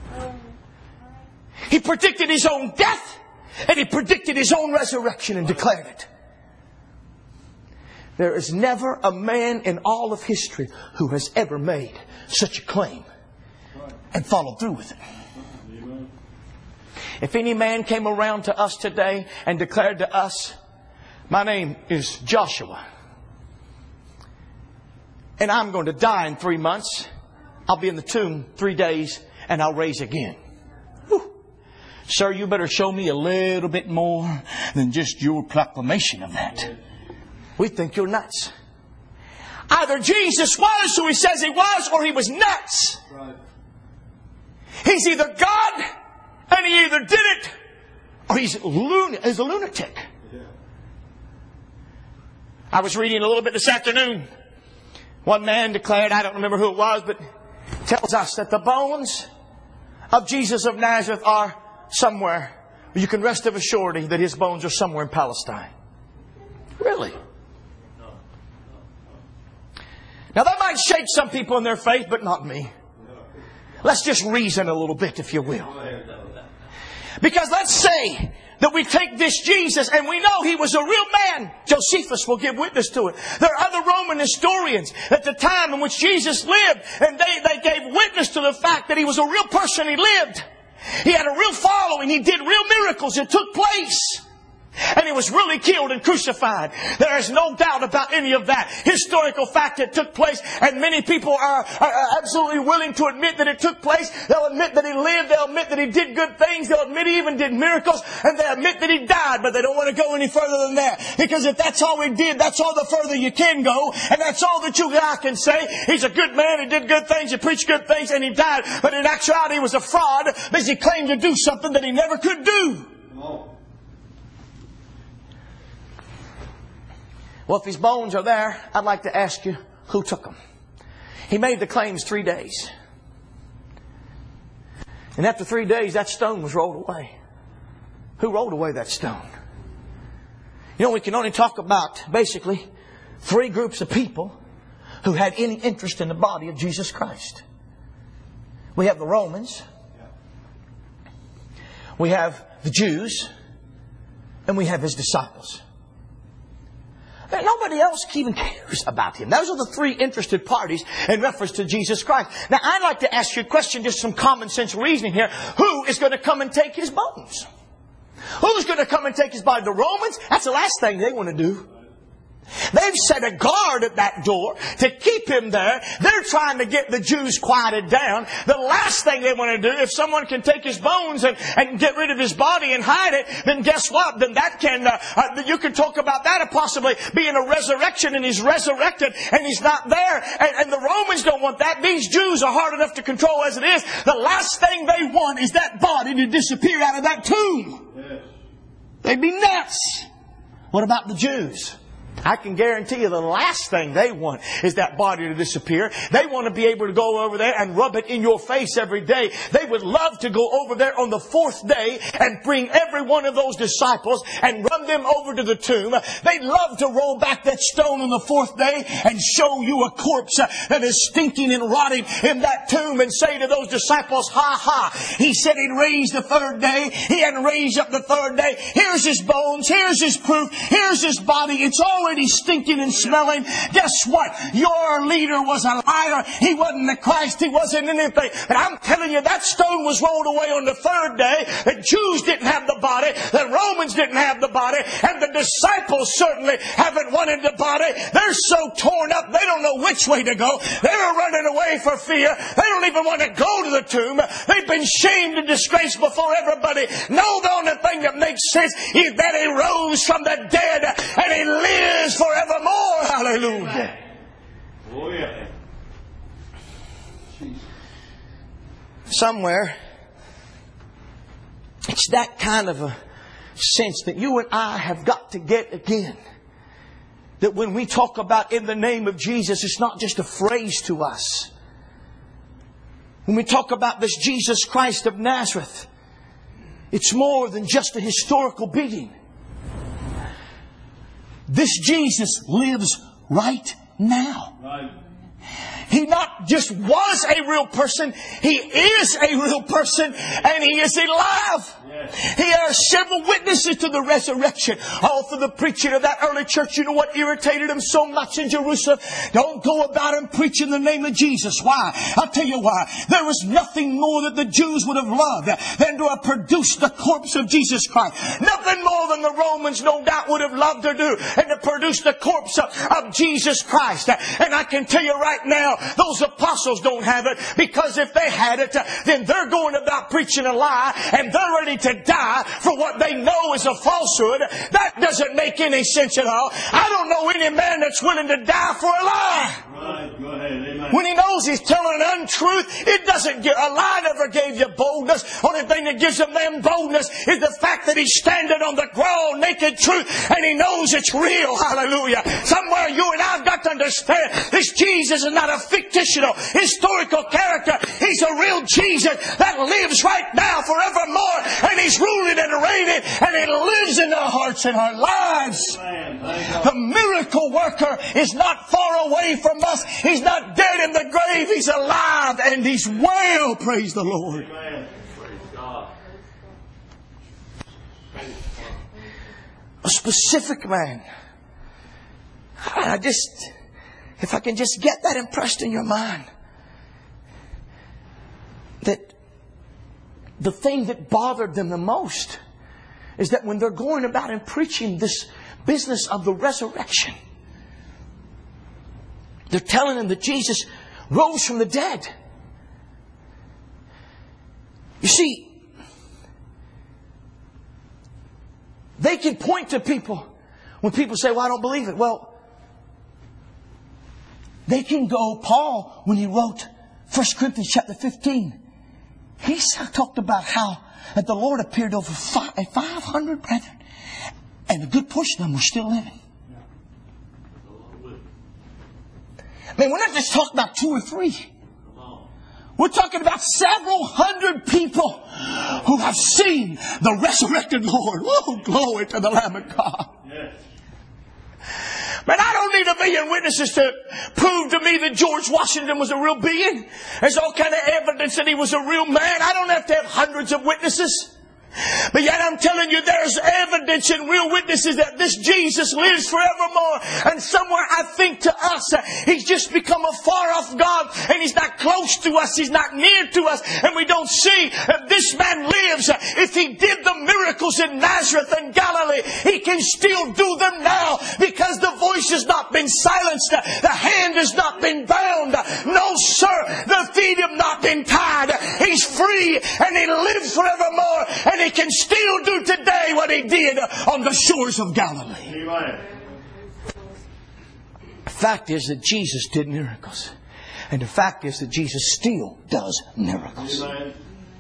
He predicted his own death, and he predicted his own resurrection and declared it. There is never a man in all of history who has ever made such a claim and followed through with it. If any man came around to us today and declared to us, my name is Joshua, and I'm going to die in three months, I'll be in the tomb three days, and I'll raise again. Whew. Sir, you better show me a little bit more than just your proclamation of that. We think you're nuts. Either Jesus was who He says He was, or He was nuts. Right. He's either God, and He either did it, or He's, lun- he's a lunatic. Yeah. I was reading a little bit this afternoon. One man declared, I don't remember who it was, but tells us that the bones of Jesus of Nazareth are somewhere. You can rest of assurity that His bones are somewhere in Palestine. Really? Now that might shake some people in their faith, but not me. Let's just reason a little bit, if you will. Because let's say that we take this Jesus and we know He was a real man. Josephus will give witness to it. There are other Roman historians at the time in which Jesus lived, and they, they gave witness to the fact that He was a real person. He lived. He had a real following. He did real miracles. It took place. And He was really killed and crucified. There is no doubt about any of that historical fact that took place. And many people are, are absolutely willing to admit that it took place. They'll admit that He lived. They'll admit that He did good things. They'll admit He even did miracles. And they admit that He died. But they don't want to go any further than that. Because if that's all He did, that's all the further you can go. And that's all that you and I can say. He's a good man. He did good things. He preached good things. And He died. But in actuality, He was a fraud because He claimed to do something that He never could do. Oh. Well, if His bones are there, I'd like to ask you, who took them? He made the claims three days. And after three days, that stone was rolled away. Who rolled away that stone? You know, we can only talk about, basically, three groups of people who had any interest in the body of Jesus Christ. We have the Romans. We have the Jews. And we have His disciples. Nobody else even cares about Him. Those are the three interested parties in reference to Jesus Christ. Now, I'd like to ask you a question, just some common sense reasoning here. Who is going to come and take His bones? Who's going to come and take His body? The Romans? That's the last thing they want to do. They've set a guard at that door to keep Him there. They're trying to get the Jews quieted down. The last thing they want to do, if someone can take His bones and, and get rid of His body and hide it, then guess what? Then that can, uh, uh, you can talk about that of possibly being a resurrection, and He's resurrected and He's not there. And, and the Romans don't want that. These Jews are hard enough to control as it is. The last thing they want is that body to disappear out of that tomb. Yes. They'd be nuts. What about the Jews? I can guarantee you the last thing they want is that body to disappear. They want to be able to go over there and rub it in your face every day. They would love to go over there on the fourth day and bring every one of those disciples and run them over to the tomb. They'd love to roll back that stone on the fourth day and show you a corpse that is stinking and rotting in that tomb and say to those disciples, ha ha, He said He'd raise the third day. He hadn't raised up the third day. Here's His bones. Here's His proof. Here's His body. It's already stinking and smelling. Guess what? Your leader was a liar. He wasn't the Christ. He wasn't anything. But I'm telling you, that stone was rolled away on the third day. The Jews didn't have the body. The Romans didn't have the body. And the disciples certainly haven't wanted the body. They're so torn up, they don't know which way to go. They were running away for fear. They don't even want to go to the tomb. They've been shamed and disgraced before everybody. No, the only thing that makes sense is that He rose from the dead and He lives forevermore. Hallelujah. Oh, yeah. Somewhere It's that kind of a sense that you and I have got to get again. That when we talk about in the name of Jesus, it's not just a phrase to us. When we talk about this Jesus Christ of Nazareth, it's more than just a historical being. This Jesus lives right now. Right. He not just was a real person, He is a real person, and He is alive. Yes. He are several witnesses to the resurrection. All through the preaching of that early church, you know what irritated them so much in Jerusalem? Don't go about and preach in the name of Jesus. Why? I'll tell you why. There was nothing more that the Jews would have loved than to have produced the corpse of Jesus Christ. Nothing more than the Romans no doubt would have loved to do, and to produce the corpse of, of Jesus Christ. And I can tell you right now, those apostles don't have it, because if they had it, then they're going about preaching a lie, and they're ready to die for what they know is a falsehood. That doesn't make any sense at all. I don't know any man that's willing to die for a lie. Right. Go ahead. Amen. When he knows he's telling an untruth, it doesn't give, a lie never gave you boldness. Only thing that gives a man boldness is the fact that he's standing on the ground, naked truth, and he knows it's real. Hallelujah. Somewhere you and I've got to understand this Jesus is not a fictional, historical character. He's a real Jesus that lives right now forevermore, and He's ruling and reigning, and He lives in our hearts and our lives. The miracle worker is not far away from us. He's not dead in the grave. He's alive, and He's well. Praise the Lord. Amen. Praise God. A specific man. I just, if I can just get that impressed in your mind, that the thing that bothered them the most is that when they're going about and preaching this business of the resurrection, they're telling them that Jesus rose from the dead. You see, they can point to people when people say, well, I don't believe it. Well, they can go, Paul, when he wrote First Corinthians chapter fifteen, he talked about how that the Lord appeared over five hundred brethren, and a good portion of them were still living. Man, we're not just talking about two or three. We're talking about several hundred people who have seen the resurrected Lord. Oh, glory to the Lamb of God. Yes. Man, I don't need a million witnesses to prove to me that George Washington was a real being. There's all kind of evidence that he was a real man. I don't have to have hundreds of witnesses. But yet I'm telling you, there's evidence and real witnesses that this Jesus lives forevermore. And somewhere I think to us, uh, He's just become a far off God, and He's not close to us. He's not near to us, and we don't see uh, this man lives. Uh, if He did the miracles in Nazareth and Galilee, He can still do them now, because the voice has not been silenced. Uh, the hand has not been bound. Uh, no, sir, the feet have not been tied. Uh, he's free, and He lives forevermore. And He can still do today what He did on the shores of Galilee. Amen. The fact is that Jesus did miracles. And the fact is that Jesus still does miracles. Amen.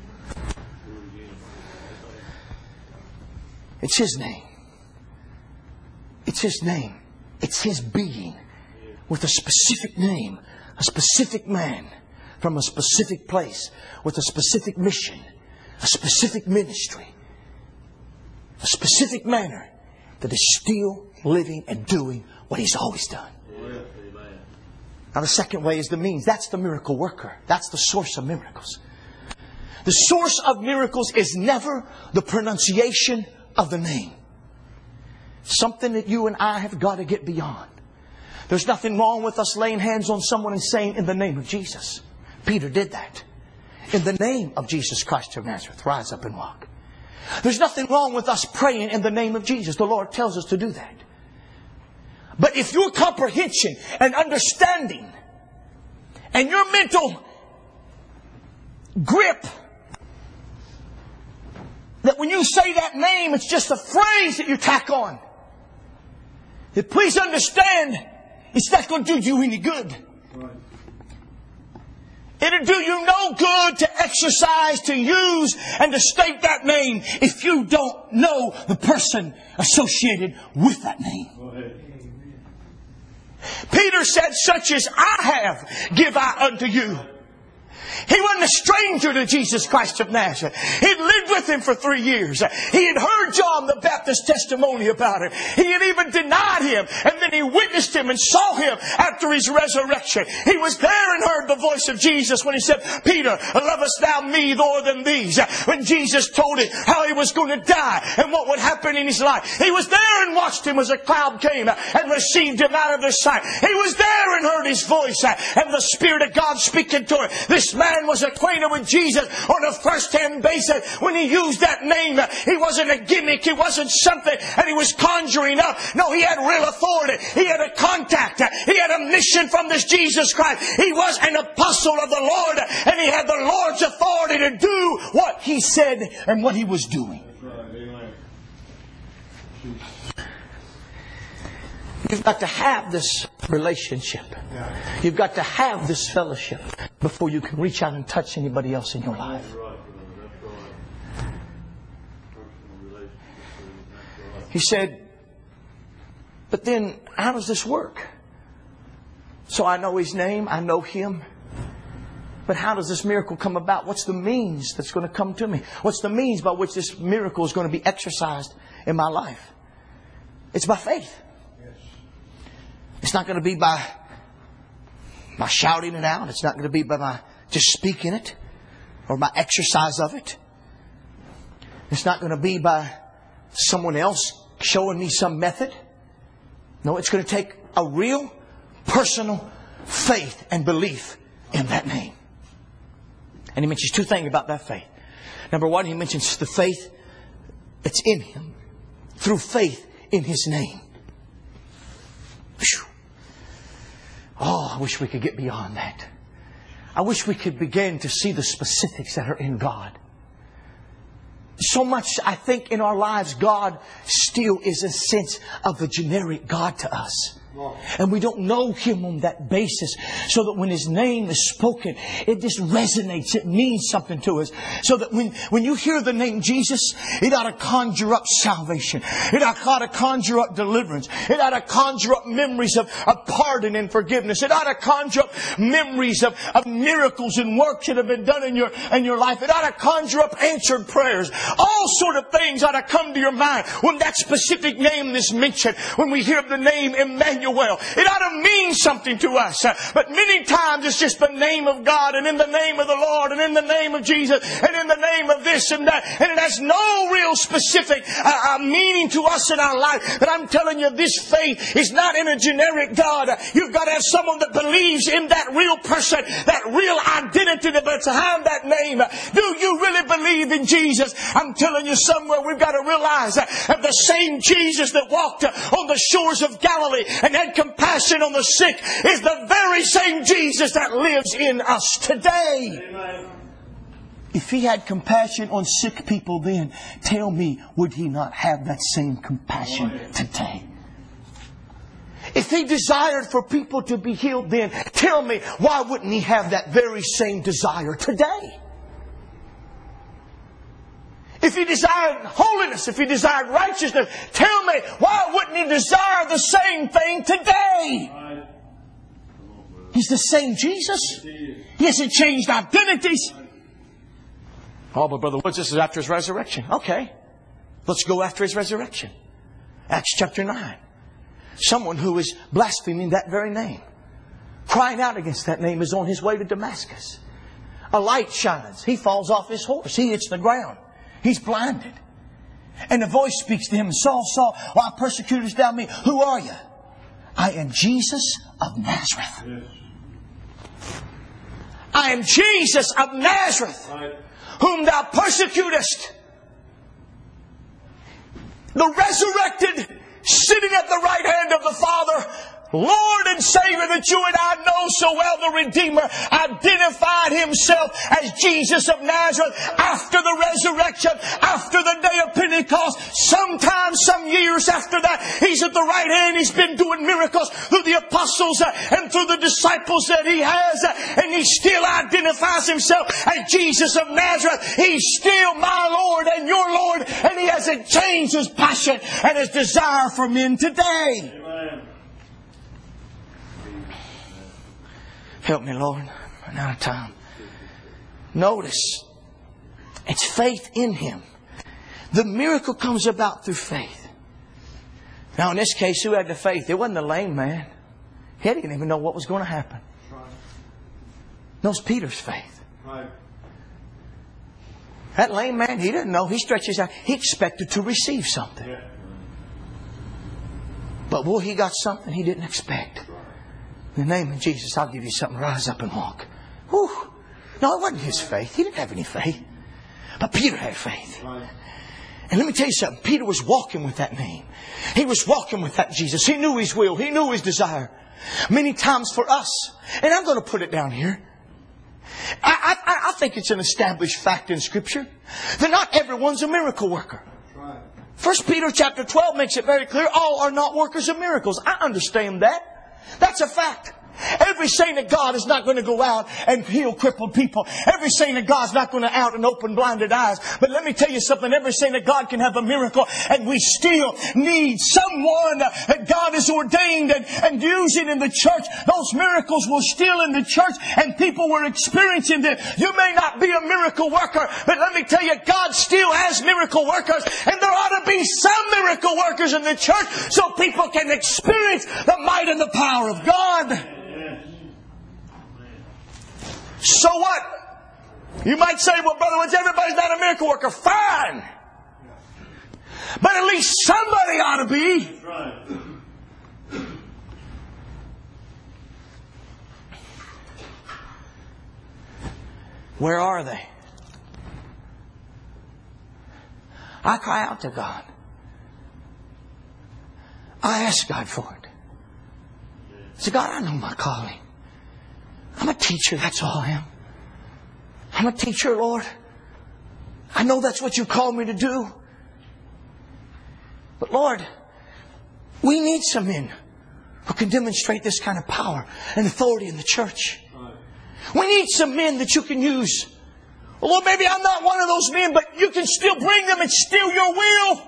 It's His name. It's His name. It's His being. With a specific name. A specific man. From a specific place. With a specific mission. A specific ministry. A specific manner that is still living and doing what He's always done. Amen. Now the second way is the means. That's the miracle worker. That's the source of miracles. The source of miracles is never the pronunciation of the name. Something that you and I have got to get beyond. There's nothing wrong with us laying hands on someone and saying, in the name of Jesus. Peter did that. In the name of Jesus Christ of Nazareth, rise up and walk. There's nothing wrong with us praying in the name of Jesus. The Lord tells us to do that. But if your comprehension and understanding and your mental grip that when you say that name, it's just a phrase that you tack on, then please understand, it's not going to do you any good. Right. It'll do you no good to exercise, to use, and to state that name if you don't know the person associated with that name. Peter said, such as I have, give I unto you. He wasn't a stranger to Jesus Christ of Nazareth. He'd lived with Him for three years. He had heard John the Baptist's testimony about Him. He had even denied Him. And then he witnessed Him and saw Him after His resurrection. He was there and heard the voice of Jesus when He said, Peter, lovest thou me more than these? When Jesus told him how he was going to die and what would happen in his life. He was there and watched Him as a cloud came and received Him out of their sight. He was there and heard His voice and the Spirit of God speaking to him. This man was acquainted with Jesus on a first-hand basis. When he used that name, he wasn't a gimmick. He wasn't something and he was conjuring up. No, he had real authority. He had a contact. He had a mission from this Jesus Christ. He was an apostle of the Lord, and he had the Lord's authority to do what He said and what He was doing. You've got to have this relationship. You've got to have this fellowship before you can reach out and touch anybody else in your life. He said, but then how does this work? So I know His name, I know Him. But how does this miracle come about? What's the means that's going to come to me? What's the means by which this miracle is going to be exercised in my life? It's by faith. It's not going to be by my shouting it out. It's not going to be by my just speaking it or my exercise of it. It's not going to be by someone else showing me some method. No, it's going to take a real personal faith and belief in that name. And He mentions two things about that faith. Number one, He mentions the faith that's in Him through faith in His name. Whew. Oh, I wish we could get beyond that. I wish we could begin to see the specifics that are in God. So much, I think, in our lives, God still is a sense of a generic God to us. And we don't know Him on that basis. So that when His name is spoken, it just resonates. It means something to us. So that when, when you hear the name Jesus, it ought to conjure up salvation. It ought to conjure up deliverance. It ought to conjure up memories of, of pardon and forgiveness. It ought to conjure up memories of, of miracles and works that have been done in your, in your life. It ought to conjure up answered prayers. All sort of things ought to come to your mind when that specific name is mentioned. When we hear the name Emmanuel, it ought to mean something to us. But many times it's just the name of God and in the name of the Lord and in the name of Jesus and in the name of this and that. And it has no real specific uh, meaning to us in our life. But I'm telling you, this faith is not in a generic God. You've got to have someone that believes in that real person, that real identity that's behind that name. Do you really believe in Jesus? I'm telling you, somewhere we've got to realize that the same Jesus that walked on the shores of Galilee and had compassion on the sick is the very same Jesus that lives in us today. Amen. If He had compassion on sick people then, tell me, would He not have that same compassion today? If He desired for people to be healed then, tell me, why wouldn't He have that very same desire today? If He desired holiness, if He desired righteousness, tell me, why wouldn't He desire the same thing today? He's the same Jesus. He hasn't changed identities. Oh, but Brother Woods, this is after His resurrection. Okay. Let's go after His resurrection. Acts chapter nine. Someone who is blaspheming that very name, crying out against that name, is on his way to Damascus. A light shines. He falls off his horse. He hits the ground. He's blinded. And a voice speaks to him, Saul, Saul, why persecutest thou me? Who are you? I am Jesus of Nazareth. Yes. I am Jesus of Nazareth, right, whom thou persecutest. The resurrected, sitting at the right hand of the Father, Lord and Savior that you and I know so well, the Redeemer, identified Himself as Jesus of Nazareth after the resurrection, after the day of Pentecost. Sometime, some years after that, He's at the right hand. He's been doing miracles through the apostles and through the disciples that He has. And He still identifies Himself as Jesus of Nazareth. He's still my Lord and your Lord. And He hasn't changed His passion and His desire for men today. Amen. Help me, Lord. I'm out of time. Notice, it's faith in Him. The miracle comes about through faith. Now, in this case, who had the faith? It wasn't the lame man. He didn't even know what was going to happen. No, it's Peter's faith. That lame man, he didn't know. He stretched his out. He expected to receive something. But boy, he got something he didn't expect. In the name of Jesus, I'll give you something. Rise up and walk. Whew. No, it wasn't his faith. He didn't have any faith. But Peter had faith. And let me tell you something. Peter was walking with that name. He was walking with that Jesus. He knew His will. He knew His desire. Many times for us, and I'm going to put it down here, I, I, I think it's an established fact in Scripture that not everyone's a miracle worker. First Peter chapter twelve makes it very clear, all are not workers of miracles. I understand that. That's a fact. Every saint of God is not going to go out and heal crippled people. Every saint of God is not going to out and open blinded eyes. But let me tell you something. Every saint of God can have a miracle. And we still need someone that God has ordained and, and using in the church. Those miracles will still in the church. And people were experiencing them. You may not be a miracle worker. But let me tell you, God still has miracle workers. And there ought to be some miracle workers in the church so people can experience the might and the power of God. So what? You might say, well, Brother Woods, everybody's not a miracle worker. Fine. But at least somebody ought to be. Where are they? I cry out to God. I ask God for it. I say, God, I know my calling. I'm a teacher, that's all I am. I'm a teacher, Lord. I know that's what you called me to do. But Lord, we need some men who can demonstrate this kind of power and authority in the church. We need some men that you can use. Well, Lord, maybe I'm not one of those men, but you can still bring them. It's still your will.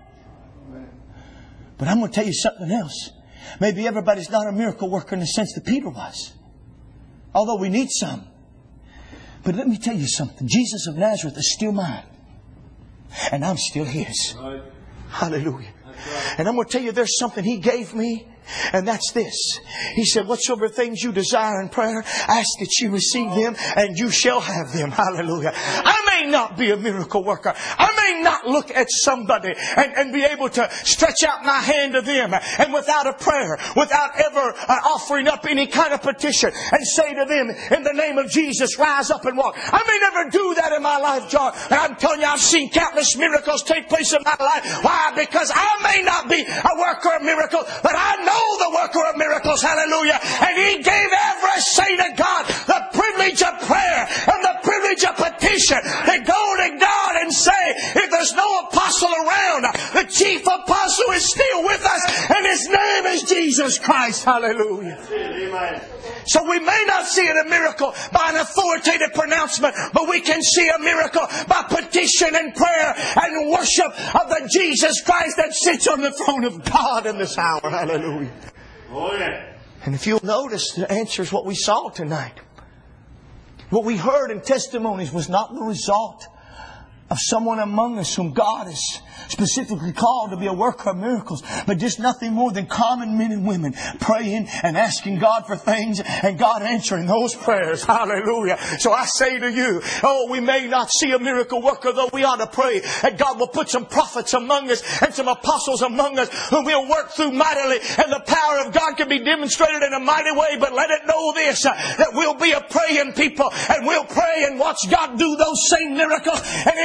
But I'm going to tell you something else. Maybe everybody's not a miracle worker in the sense that Peter was. Although we need some. But let me tell you something. Jesus of Nazareth is still mine. And I'm still His. Right. Hallelujah. Right. And I'm going to tell you there's something He gave me. And that's this. He said, whatsoever things you desire in prayer, ask that you receive them and you shall have them. Hallelujah. I may not be a miracle worker. I may not look at somebody and, and be able to stretch out my hand to them and without a prayer, without ever uh, offering up any kind of petition and say to them, in the name of Jesus, rise up and walk. I may never do that in my life, John. And I'm telling you, I've seen countless miracles take place in my life. Why? Because I may not be a worker of miracles, but I know the worker of miracles, hallelujah. And He gave every saint of God the privilege of prayer and the privilege of petition to go to God and say, if there's no apostle around, the chief apostle is still with us and His name is Jesus Christ, hallelujah. Amen. So we may not see it a miracle by an authoritative pronouncement, but we can see a miracle by petition and prayer and worship of the Jesus Christ that sits on the throne of God in this hour. Hallelujah. Oh, yeah. And if you'll notice, the answer is what we saw tonight. What we heard in testimonies was not the result of someone among us whom God has specifically called to be a worker of miracles, but just nothing more than common men and women praying and asking God for things and God answering those prayers. Hallelujah. So I say to you, oh, we may not see a miracle worker, though we ought to pray that God will put some prophets among us and some apostles among us who will work through mightily, and the power of God can be demonstrated in a mighty way. But let it know this, uh, that we'll be a praying people, and we'll pray and watch God do those same miracles, and it'll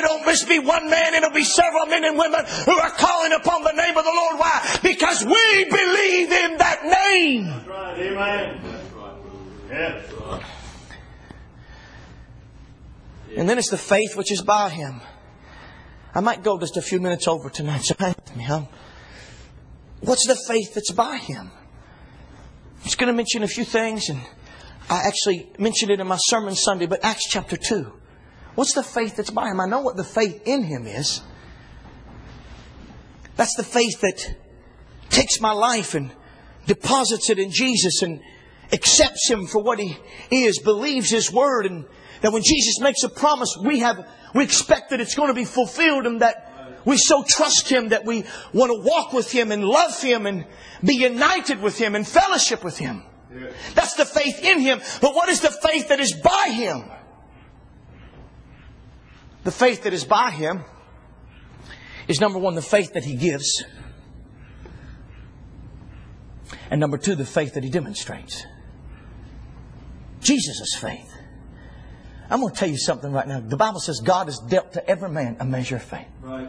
don't just be one man, it'll be several men and women who are calling upon the name of the Lord. Why? Because we believe in that name. That's right. Amen. That's right. Yes. And then it's the faith which is by Him. I might go just a few minutes over tonight, so hang with me, huh? What's the faith that's by Him? I'm just going to mention a few things, and I actually mentioned it in my sermon Sunday, but Acts chapter two. What's the faith that's by Him? I know what the faith in Him is. That's the faith that takes my life and deposits it in Jesus and accepts Him for what He is, believes His Word, and that when Jesus makes a promise, we have we expect that it's going to be fulfilled, and that we so trust Him that we want to walk with Him and love Him and be united with Him and fellowship with Him. Yes. That's the faith in Him. But what is the faith that is by Him? The faith that is by Him is, number one, the faith that He gives. And number two, the faith that He demonstrates. Jesus' faith. I'm going to tell you something right now. The Bible says God has dealt to every man a measure of faith. Right.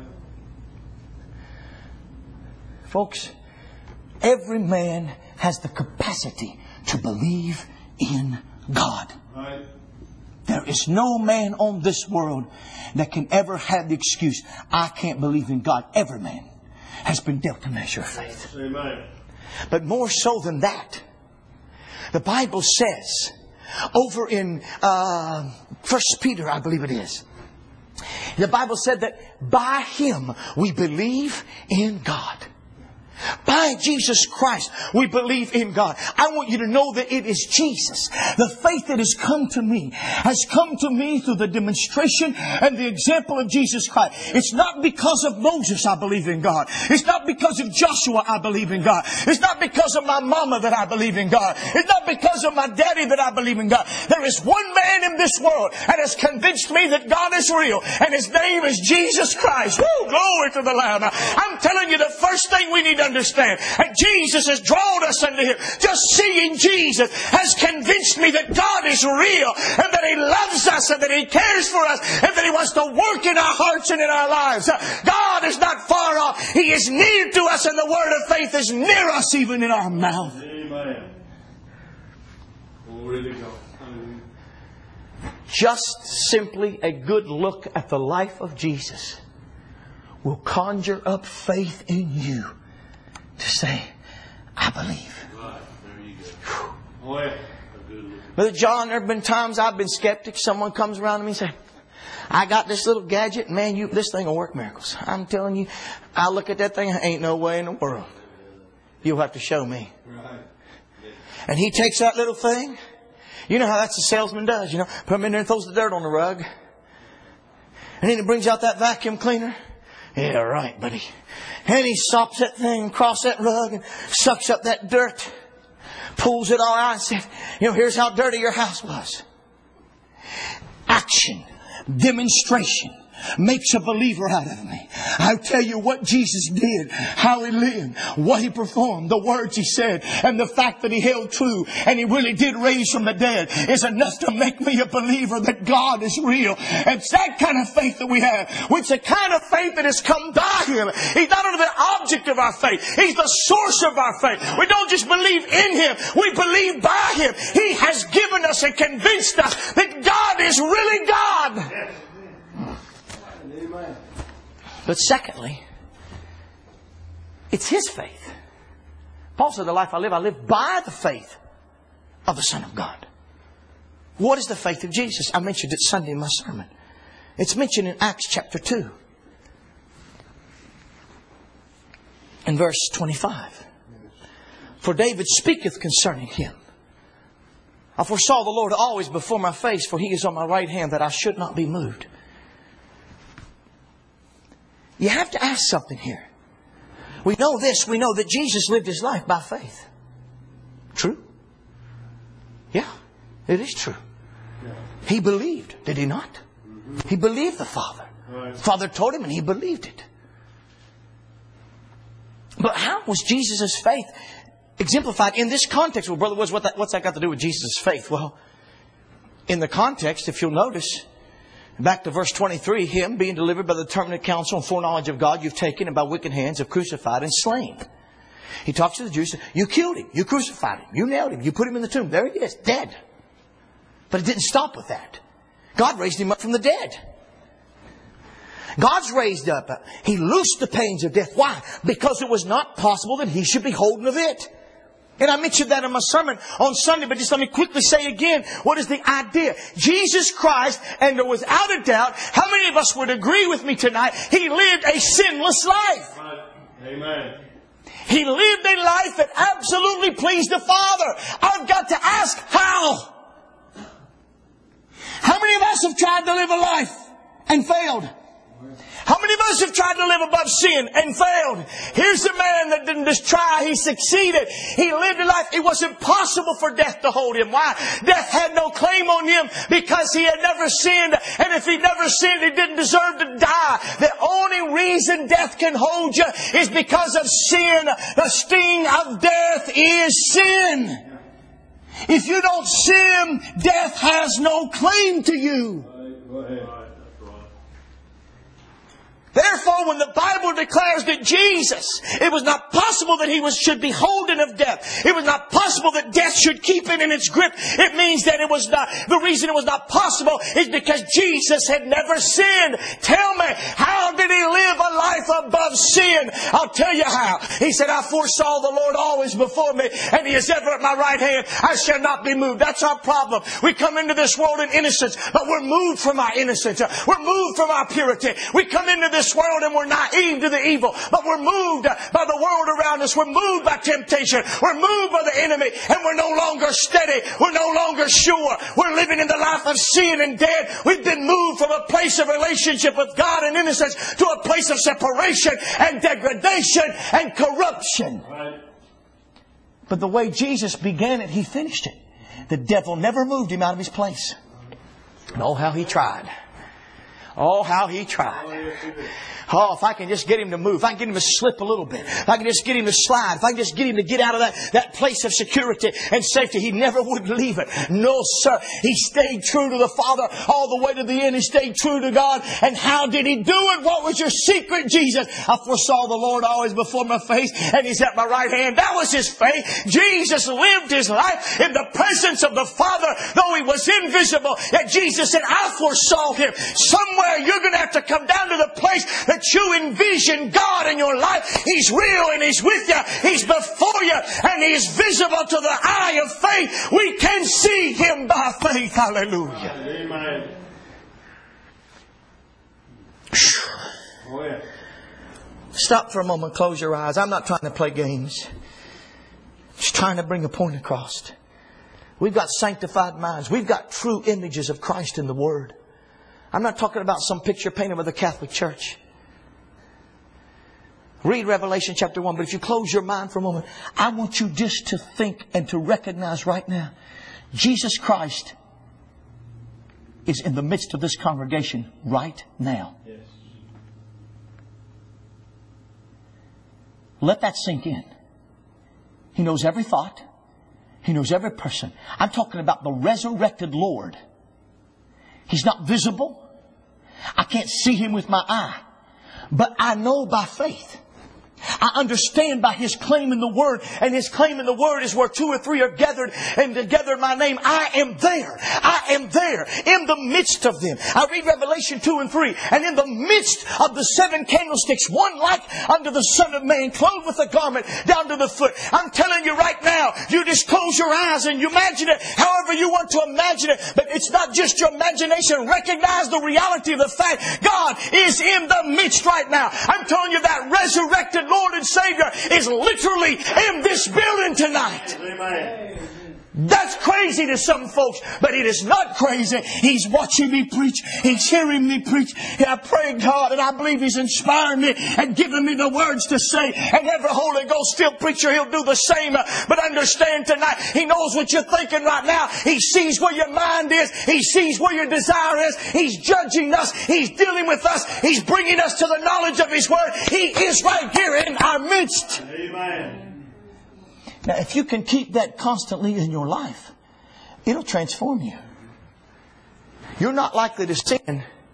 Folks, every man has the capacity to believe in God. Right. There is no man on this world that can ever have the excuse, I can't believe in God. Every man has been dealt a measure of faith. Amen. But more so than that, the Bible says over in uh, First Peter, I believe it is, the Bible said that by Him we believe in God. By Jesus Christ, we believe in God. I want you to know that it is Jesus. The faith that has come to me has come to me through the demonstration and the example of Jesus Christ. It's not because of Moses I believe in God. It's not because of Joshua I believe in God. It's not because of my mama that I believe in God. It's not because of my daddy that I believe in God. There is one man in this world that has convinced me that God is real, and His name is Jesus Christ. Woo, glory to the Lamb. I'm telling you, the first thing we need to understand, and Jesus has drawn us into Him. Just seeing Jesus has convinced me that God is real, and that He loves us, and that He cares for us, and that He wants to work in our hearts and in our lives. God is not far off. He is near to us, and the word of faith is near us, even in our mouth. Amen. Glory to God. Just simply a good look at the life of Jesus will conjure up faith in you to say, I believe. Right. There you go. Oh, yeah. A good look. Brother John, there have been times I've been skeptic. Someone comes around to me and says, I got this little gadget. Man, you this thing will work miracles. I'm telling you, I look at that thing, ain't no way in the world. You'll have to show me. Right. And he takes that little thing. You know how that's the salesman does, you know. Put him in there and throws the dirt on the rug. And then he brings out that vacuum cleaner. Yeah, right, buddy. And he sops that thing across that rug and sucks up that dirt. Pulls it all out and says, you know, here's how dirty your house was. Action. Demonstration makes a believer out of me. I'll tell you what Jesus did, how He lived, what He performed, the words He said, and the fact that He held true and He really did raise from the dead is enough to make me a believer that God is real. And it's that kind of faith that we have. It's the kind of faith that has come by Him. He's not only the object of our faith, He's the source of our faith. We don't just believe in Him, we believe by Him. He has given us and convinced us that God is really God. Yes. Amen. But secondly, it's His faith. Paul said, the life I live, I live by the faith of the Son of God. What is the faith of Jesus? I mentioned it Sunday in my sermon. It's mentioned in Acts chapter two. In verse twenty-five. For David speaketh concerning Him. I foresaw the Lord always before my face, for He is on my right hand, that I should not be moved. You have to ask something here. We know this. We know that Jesus lived His life by faith. True? Yeah, it is true. He believed, did He not? He believed the Father. The Father told Him and He believed it. But how was Jesus' faith exemplified in this context? Well, Brother Woods, what that, what's that got to do with Jesus' faith? Well, in the context, if you'll notice, Back to verse twenty-three. Him being delivered by the determinate counsel and foreknowledge of God, you've taken, and by wicked hands have crucified and slain. He talks to the Jews. You killed him. You crucified him. You nailed him. You put him in the tomb. There he is, dead. But it didn't stop with that. God raised him up from the dead. God's raised up. He loosed the pains of death. Why? Because it was not possible that he should be holding of it. And I mentioned that in my sermon on Sunday, but just let me quickly say again, what is the idea? Jesus Christ, and there was without a doubt, how many of us would agree with me tonight, He lived a sinless life. Amen. He lived a life that absolutely pleased the Father. I've got to ask, how? How many of us have tried to live a life and failed? How many of us have tried to live above sin and failed? Here's a man that didn't just try, he succeeded. He lived a life. It was impossible for death to hold him. Why? Death had no claim on him because he had never sinned. And if he never sinned, he didn't deserve to die. The only reason death can hold you is because of sin. The sting of death is sin. If you don't sin, death has no claim to you. Go ahead. Therefore, when the Bible declares that Jesus, it was not possible that He was, should be holden of death. It was not possible that death should keep it in its grip. It means that it was not, the reason it was not possible is because Jesus had never sinned. Tell me, how did He live a life above sin? I'll tell you how. He said, I foresaw the Lord always before me, and He is ever at my right hand. I shall not be moved. That's our problem. We come into this world in innocence, but we're moved from our innocence. We're moved from our purity. We come into this This world and we're naive to the evil, but we're moved by the world around us. We're moved by temptation. We're moved by the enemy, and we're no longer steady. We're no longer sure. We're living in the life of sin and dead. We've been moved from a place of relationship with God and innocence to a place of separation and degradation and corruption. Right. But the way Jesus began it, He finished it. The devil never moved Him out of His place. And oh, how he tried. Oh, how he tried. Oh, if I can just get him to move. If I can get him to slip a little bit. If I can just get him to slide. If I can just get him to get out of that, that place of security and safety. He never would leave it. No, sir. He stayed true to the Father all the way to the end. He stayed true to God. And how did He do it? What was your secret, Jesus? I foresaw the Lord always before my face, and He's at my right hand. That was His faith. Jesus lived His life in the presence of the Father, though He was invisible. Yet Jesus said, I foresaw Him. Somewhere you're going to have to come down to the place that you envision God in your life. He's real and He's with you. He's before you and He is visible to the eye of faith. We can see Him by faith. Hallelujah. Amen. Oh, yeah. Stop for a moment. Close your eyes. I'm not trying to play games. Just trying to bring a point across. We've got sanctified minds. We've got true images of Christ in the Word. I'm not talking about some picture painted by the Catholic Church. Read Revelation chapter one. But if you close your mind for a moment, I want you just to think and to recognize right now, Jesus Christ is in the midst of this congregation right now. Yes. Let that sink in. He knows every thought. He knows every person. I'm talking about the resurrected Lord. He's not visible. I can't see Him with my eye. But I know by faith. I understand by His claim in the Word. And His claim in the Word is where two or three are gathered and together in my name. I am there. I am there in the midst of them. I read Revelation two and three. And in the midst of the seven candlesticks, one like unto the Son of Man, clothed with a garment down to the foot. I'm telling you right now, you just close your eyes and you imagine it however you want to imagine it. But it's not just your imagination. Recognize the reality of the fact God is in the midst right now. I'm telling you that resurrected Lord and Savior is literally in this building tonight. Amen. That's crazy to some folks, but it is not crazy. He's watching me preach. He's hearing me preach. And I pray God, and I believe He's inspiring me and giving me the words to say. And every Holy Ghost filled preacher, He'll do the same. But understand tonight, He knows what you're thinking right now. He sees where your mind is. He sees where your desire is. He's judging us. He's dealing with us. He's bringing us to the knowledge of His Word. He is right here in our midst. Amen. Now, if you can keep that constantly in your life, it'll transform you. You're not likely to sin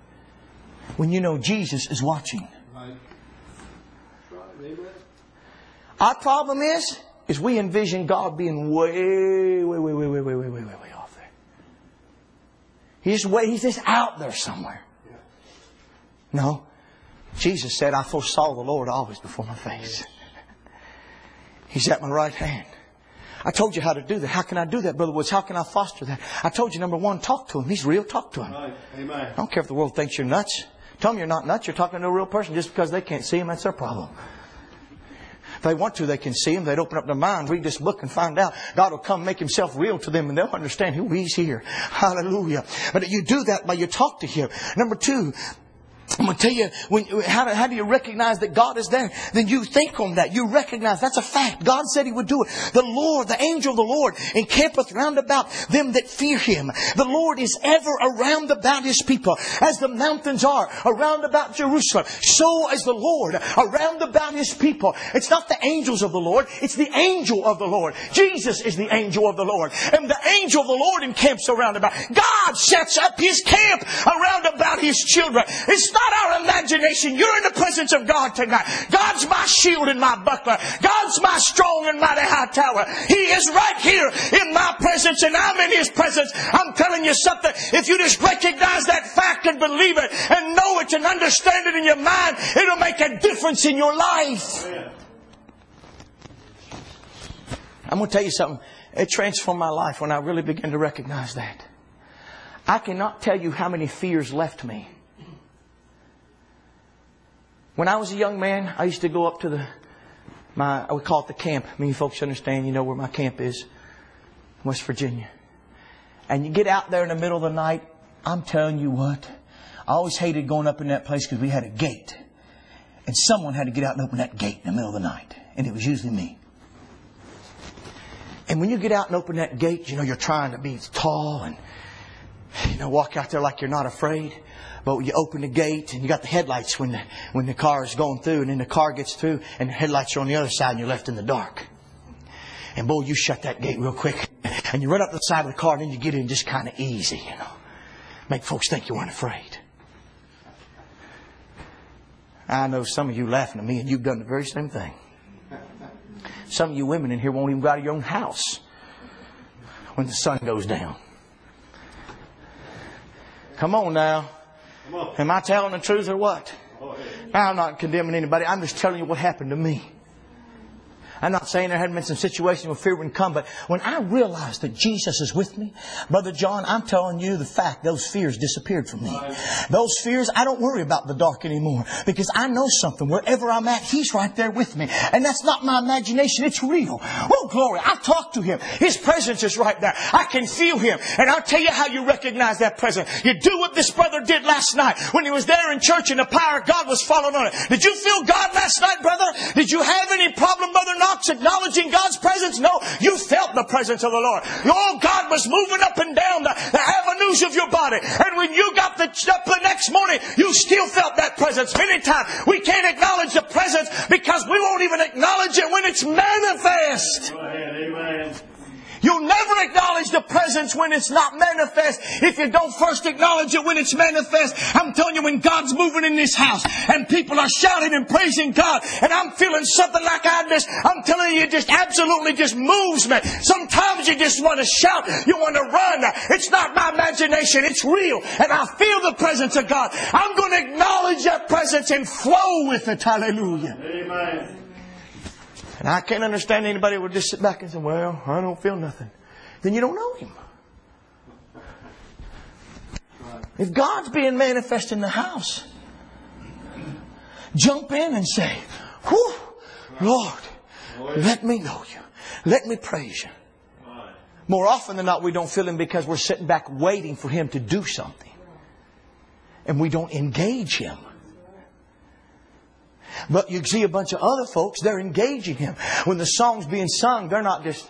when you know Jesus is watching. Right. Right. Amen. Our problem is, is we envision God being way, way, way, way, way, way, way, way, way, way off there. He's just way, He's just out there somewhere. Yeah. No. Jesus said, I foresaw the Lord always before my face. He's at my right hand. I told you how to do that. How can I do that, Brother Woods? How can I foster that? I told you, number one, talk to Him. He's real. Talk to Him. Right. Amen. I don't care if the world thinks you're nuts. Tell them you're not nuts. You're talking to a real person. Just because they can't see Him, that's their problem. If they want to, they can see Him. They'd open up their mind, read this book and find out. God will come make Himself real to them and they'll understand who He's here. Hallelujah. But you do that by you talk to Him. Number two, I'm going to tell you, when, how, do, how do you recognize that God is there? Then you think on that. You recognize that's a fact. God said He would do it. The Lord, the angel of the Lord, encampeth round about them that fear Him. The Lord is ever around about His people. As the mountains are around about Jerusalem, so is the Lord around about His people. It's not the angels of the Lord. It's the angel of the Lord. Jesus is the angel of the Lord. And the angel of the Lord encamps around about. God sets up His camp around about His children. It's not our imagination. You're in the presence of God tonight. God's my shield and my buckler. God's my strong and mighty high tower. He is right here in my presence and I'm in His presence. I'm telling you something. If you just recognize that fact and believe it and know it and understand it in your mind, it'll make a difference in your life. I'm going to tell you something. It transformed my life when I really began to recognize that. I cannot tell you how many fears left me. When I was a young man, I used to go up to the, my, I would call it the camp. Many folks understand, you know where my camp is. West Virginia. And you get out there in the middle of the night. I'm telling you what. I always hated going up in that place because we had a gate. And someone had to get out and open that gate in the middle of the night. And it was usually me. And when you get out and open that gate, you know, you're trying to be tall and, you know, walk out there like you're not afraid. But you open the gate and you got the headlights when the, when the car is going through, and then the car gets through and the headlights are on the other side and you're left in the dark. And boy, you shut that gate real quick and you run up the side of the car and then you get in just kind of easy, you know. Make folks think you weren't afraid. I know some of you laughing at me and you've done the very same thing. Some of you women in here won't even go out of your own house when the sun goes down. Come on now. Am I telling the truth or what? I'm not condemning anybody. I'm just telling you what happened to me. I'm not saying there hadn't been some situations where fear wouldn't come, but when I realized that Jesus is with me, Brother John, I'm telling you the fact, those fears disappeared from me. Those fears, I don't worry about the dark anymore because I know something. Wherever I'm at, He's right there with me. And that's not my imagination. It's real. Oh, glory. I talk to Him. His presence is right there. I can feel Him. And I'll tell you how you recognize that presence. You do what this brother did last night when he was there in church and the power of God was falling on it. Did you feel God last night, brother? Did you have any problem, Brother Knox, acknowledging God's presence? No, you felt the presence of the Lord. Oh, God was moving up and down the, the avenues of your body. And when you got the, up the next morning, you still felt that presence. Many times we can't acknowledge the presence because we won't even acknowledge it when it's manifest. Go ahead, amen. You'll never acknowledge the presence when it's not manifest if you don't first acknowledge it when it's manifest. I'm telling you, when God's moving in this house and people are shouting and praising God and I'm feeling something like I just, I'm telling you, it just absolutely just moves me. Sometimes you just want to shout. You want to run. It's not my imagination. It's real. And I feel the presence of God. I'm going to acknowledge that presence and flow with it. Hallelujah. Amen. And I can't understand anybody who would just sit back and say, well, I don't feel nothing. Then you don't know Him. If God's being manifest in the house, jump in and say, whew, Lord, let me know You. Let me praise You. More often than not, we don't feel Him because we're sitting back waiting for Him to do something. And we don't engage Him. But you see a bunch of other folks, they're engaging Him. When the song's being sung, they're not just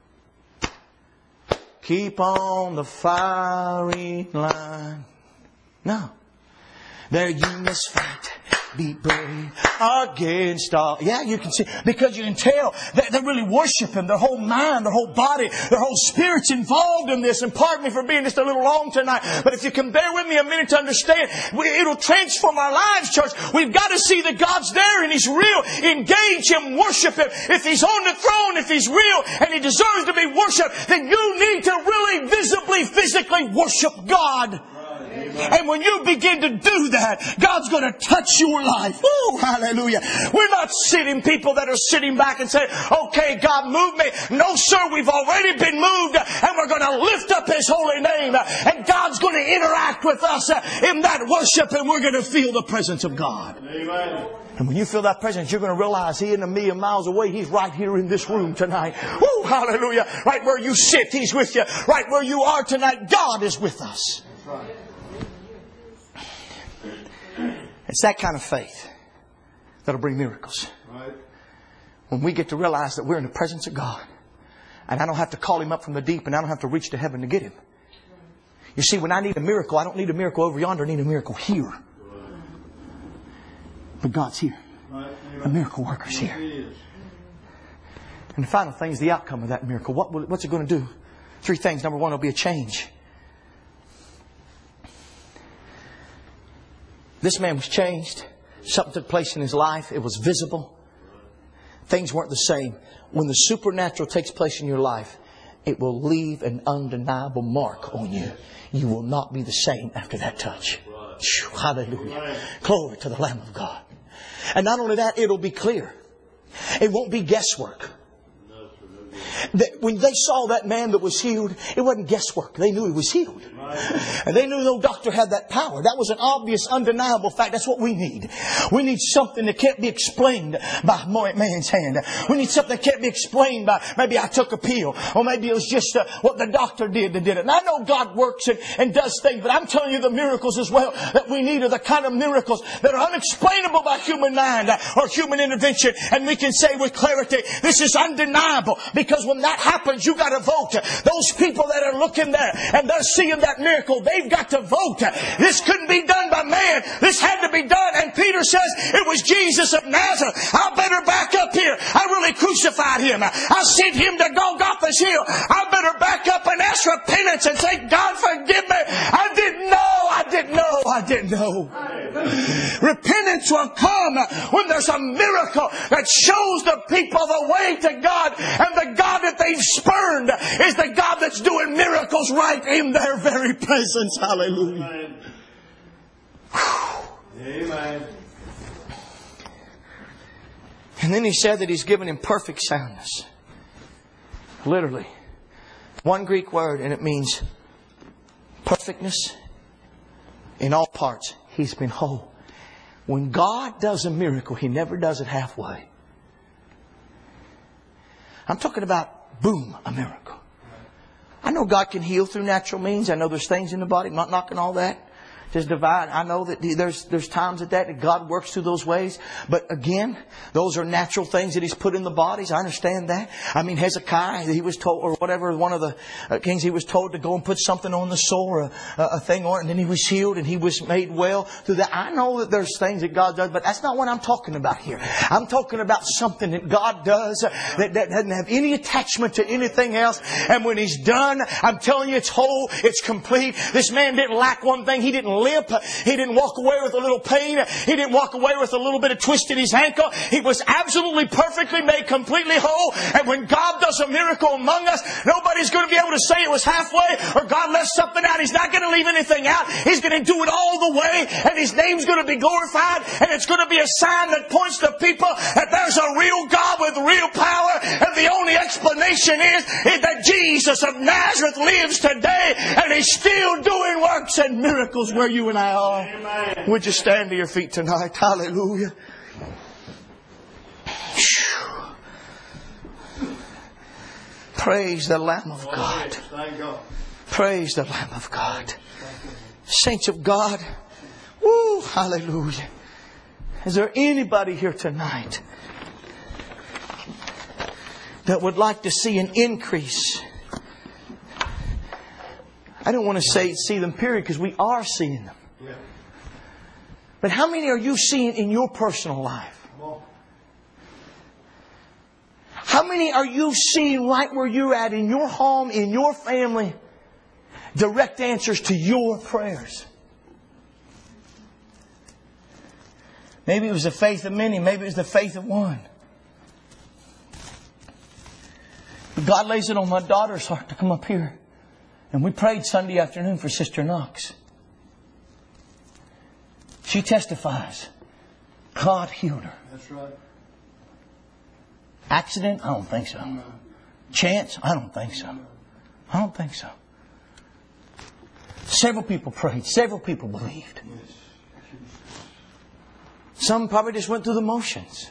keep on the firing line. No. There you must fight. be brave against all. Yeah, you can see. Because you can tell that they really worship Him. Their whole mind, their whole body, their whole spirit's involved in this. And pardon me for being just a little long tonight. But if you can bear with me a minute to understand, it'll transform our lives, church. We've got to see that God's there and He's real. Engage Him, worship Him. If He's on the throne, if He's real and He deserves to be worshipped, then you need to really visibly, physically worship God. And when you begin to do that, God's going to touch your life. Ooh, hallelujah. We're not sitting people that are sitting back and saying, okay, God, move me. No, sir, we've already been moved and we're going to lift up His holy name. And God's going to interact with us in that worship and we're going to feel the presence of God. Amen. And when you feel that presence, you're going to realize He isn't a million miles away. He's right here in this room tonight. Woo, hallelujah. Right where you sit, He's with you. Right where you are tonight, God is with us. That's right. It's that kind of faith that'll bring miracles. Right. When we get to realize that we're in the presence of God. And I don't have to call Him up from the deep and I don't have to reach to heaven to get Him. You see, when I need a miracle, I don't need a miracle over yonder. I need a miracle here. But God's here. The miracle worker's here. And the final thing is the outcome of that miracle. What will, what's it going to do? Three things. Number one, it'll be a change. This man was changed. Something took place in his life. It was visible. Things weren't the same. When the supernatural takes place in your life, it will leave an undeniable mark on you. You will not be the same after that touch. Hallelujah. Glory to the Lamb of God. And not only that, it'll be clear. It won't be guesswork. That when they saw that man that was healed, it wasn't guesswork. They knew he was healed. And they knew no doctor had that power. That was an obvious, undeniable fact. That's what we need. We need something that can't be explained by man's hand. We need something that can't be explained by maybe I took a pill. Or maybe it was just uh, what the doctor did that did it. And I know God works and, and does things. But I'm telling you the miracles as well that we need are the kind of miracles that are unexplainable by human mind or human intervention. And we can say with clarity, this is undeniable. Because when that happens, you got to vote. Those people that are looking there and they're seeing that miracle, they've got to vote. This couldn't be done by man. This had to be done. And Peter says, it was Jesus of Nazareth. I better back up here. I really crucified Him. I sent Him to Golgotha's hill. I better back up and ask repentance and say, God, forgive me. I didn't know. I didn't know. I didn't know. Repentance will come when there's a miracle that shows the people the way to God. And the God that they've spurned is the God that's doing miracles right in their very presence. Hallelujah. Amen. And then he said that He's given him perfect soundness. Literally. One Greek word and it means perfectness in all parts. He's been whole. When God does a miracle, He never does it halfway. I'm talking about, boom, a miracle. I know God can heal through natural means. I know there's things in the body. I'm not knocking all that. Just divine. I know that there's there's times at that, that God works through those ways. But again, those are natural things that He's put in the bodies. I understand that. I mean, Hezekiah, he was told, or whatever, one of the uh, kings, he was told to go and put something on the sore, a, a thing on it, and then he was healed and he was made well through that. I know that there's things that God does, but that's not what I'm talking about here. I'm talking about something that God does that, that doesn't have any attachment to anything else. And when He's done, I'm telling you, it's whole, it's complete. This man didn't lack one thing. He didn't limp. He didn't walk away with a little pain. He didn't walk away with a little bit of twist in his ankle. He was absolutely perfectly made completely whole. And when God does a miracle among us, nobody's going to be able to say it was halfway or God left something out. He's not going to leave anything out. He's going to do it all the way and His name's going to be glorified and it's going to be a sign that points to people that there's a real God with real power and the only explanation is, is that Jesus of Nazareth lives today and He's still doing works and miracles where you and I are. Amen. Would you stand to your feet tonight? Hallelujah. Praise the Lamb of God. Praise the Lamb of God. Saints of God. Woo, hallelujah. Is there anybody here tonight that would like to see an increase? I don't want to say see them period because we are seeing them. But how many are you seeing in your personal life? How many are you seeing right where you're at, in your home, in your family? Direct answers to your prayers. Maybe it was the faith of many. Maybe it was the faith of one. But God lays it on my daughter's heart to come up here. And we prayed Sunday afternoon for Sister Knox. She testifies. God healed her. That's right. Accident? I don't think so. No. Chance? I don't think so. I don't think so. Several people prayed. Several people believed. Yes. Some probably just went through the motions.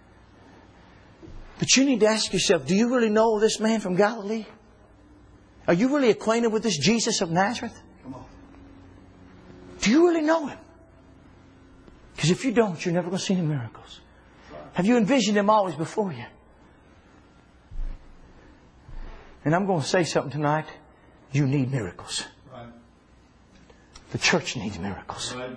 But you need to ask yourself, do you really know this man from Galilee? Are you really acquainted with this Jesus of Nazareth? Come on. Do you really know Him? Because if you don't, you're never going to see any miracles. Have you envisioned Him always before you? And I'm going to say something tonight. You need miracles. Right. The church needs miracles. Right.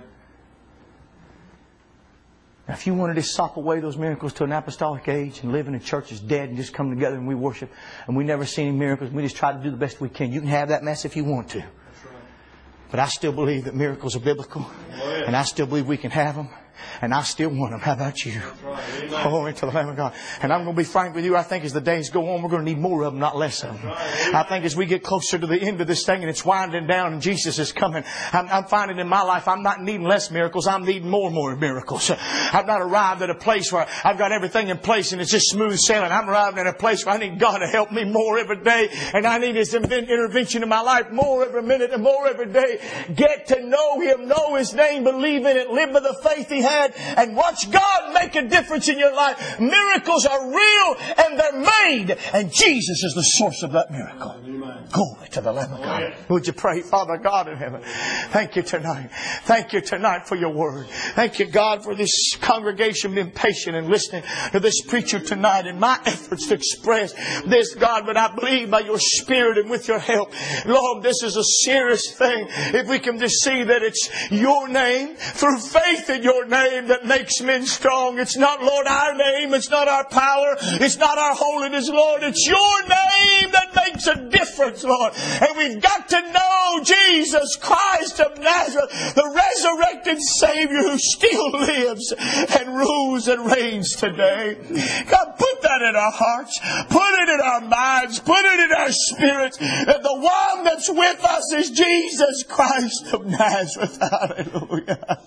Now, if you wanted to sop away those miracles to an apostolic age and live in a church that's dead and just come together and we worship and we never see any miracles, we just try to do the best we can. You can have that mess if you want to. That's right. But I still believe that miracles are biblical. Oh, yeah. And I still believe we can have them. And I still want them. How about you? Right. Glory to the Lamb of God. And I'm going to be frank with you. I think as the days go on, we're going to need more of them, not less of them. Right. I think as we get closer to the end of this thing and it's winding down and Jesus is coming, I'm, I'm finding in my life I'm not needing less miracles. I'm needing more and more miracles. I've not arrived at a place where I've got everything in place and it's just smooth sailing. I'm arriving at a place where I need God to help me more every day. And I need His intervention in my life more every minute and more every day. Get to know Him, know His name, believe in it, live by the faith He had, and watch God make a difference in your life. Miracles are real and they're made. And Jesus is the source of that miracle. Amen. Glory to the Lamb of God. Would you pray, Father God in heaven? Thank you tonight. Thank you tonight for your word. Thank you, God, for this congregation being patient and listening to this preacher tonight and my efforts to express this, God. But I believe by your Spirit and with your help, Lord, this is a serious thing. If we can just see that it's your name, through faith in your name, that makes men strong. It's not, Lord, our name. It's not our power. It's not our holiness, Lord. It's your name that makes a difference, Lord. And we've got to know Jesus Christ of Nazareth, the resurrected Savior who still lives and rules and reigns today. God, put that in our hearts. Put it in our minds. Put it in our spirits. That the one that's with us is Jesus Christ of Nazareth. Hallelujah.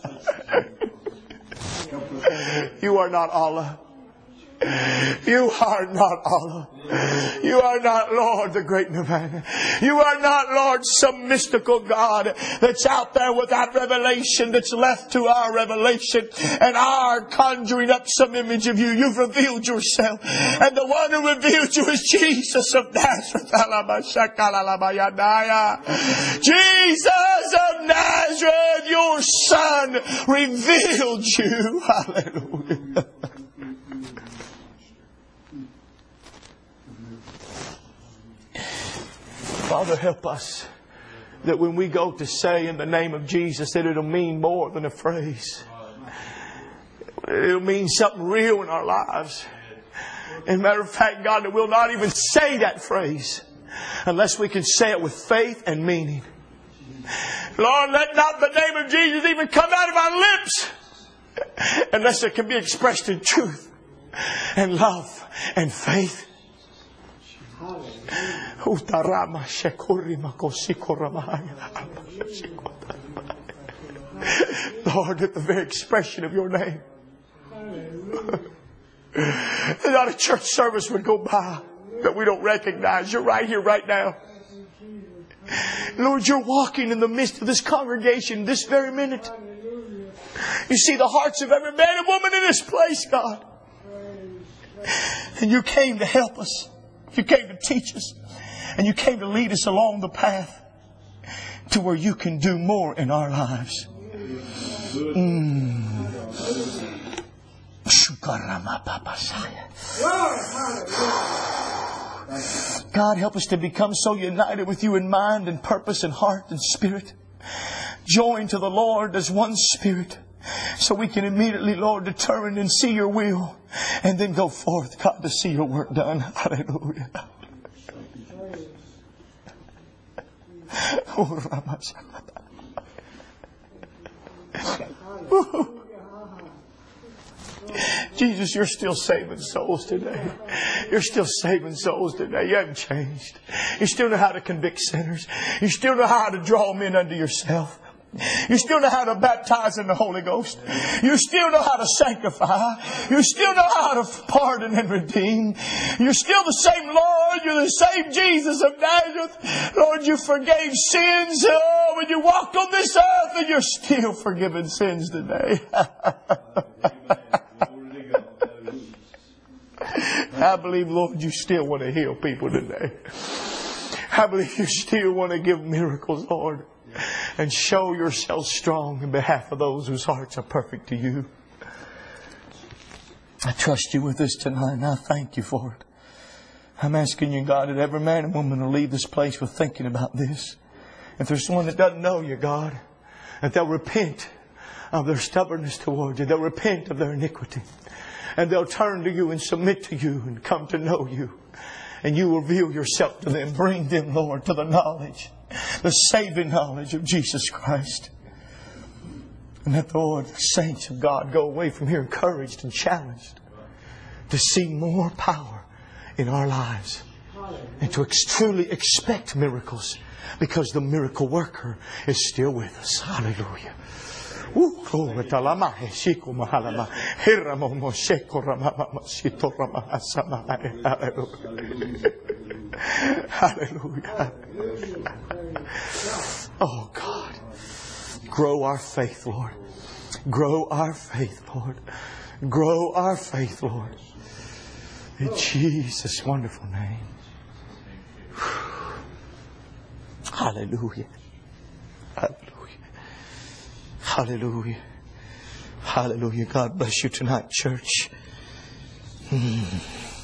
You are not Allah. You are not Allah. You are not, Lord, the great Nirvana. You are not, Lord, some mystical God that's out there without revelation, that's left to our revelation and our conjuring up some image of you. You've revealed yourself. And the one who revealed you is Jesus of Nazareth. Jesus of Nazareth, your Son, revealed you. Hallelujah. Father, help us that when we go to say in the name of Jesus that it'll mean more than a phrase. It'll mean something real in our lives. As a matter of fact, God, that we'll not even say that phrase unless we can say it with faith and meaning. Lord, let not the name of Jesus even come out of our lips unless it can be expressed in truth and love and faith. Lord, at the very expression of your name, not a church service would go by that we don't recognize. You're right here, right now. Lord, you're walking in the midst of this congregation this very minute. You see the hearts of every man and woman in this place, God. And you came to help us. You came to teach us. And you came to lead us along the path to where you can do more in our lives. Mm. God, help us to become so united with you in mind and purpose and heart and spirit. Joined to the Lord as one spirit. So we can immediately, Lord, determine and see your will. And then go forth, God, to see your work done. Hallelujah. Jesus, you're still saving souls today. You're still saving souls today. You haven't changed. You still know how to convict sinners. You still know how to draw them in unto yourself. You still know how to baptize in the Holy Ghost. You still know how to sanctify. You still know how to pardon and redeem. You're still the same Lord. You're the same Jesus of Nazareth. Lord, you forgave sins oh, when you walked on this earth, and you're still forgiving sins today. I believe, Lord, you still want to heal people today. I believe you still want to give miracles, Lord. And show yourself strong in behalf of those whose hearts are perfect to you. I trust you with this tonight, and I thank you for it. I'm asking you, God, that every man and woman will leave this place with thinking about this. If there's someone that doesn't know you, God, that they'll repent of their stubbornness towards you. They'll repent of their iniquity. And they'll turn to you and submit to you and come to know you. And you will reveal yourself to them. Bring them, Lord, to the knowledge, the saving knowledge of Jesus Christ. And let the Lord, the saints of God, go away from here encouraged and challenged to see more power in our lives. And to ex- truly expect miracles, because the miracle worker is still with us. Hallelujah. Hallelujah. Oh God, grow our faith, Lord. Grow our faith, Lord. Grow our faith, Lord. In Jesus' wonderful name. Hallelujah. Hallelujah. Hallelujah. Hallelujah. God bless you tonight, church. Hmm.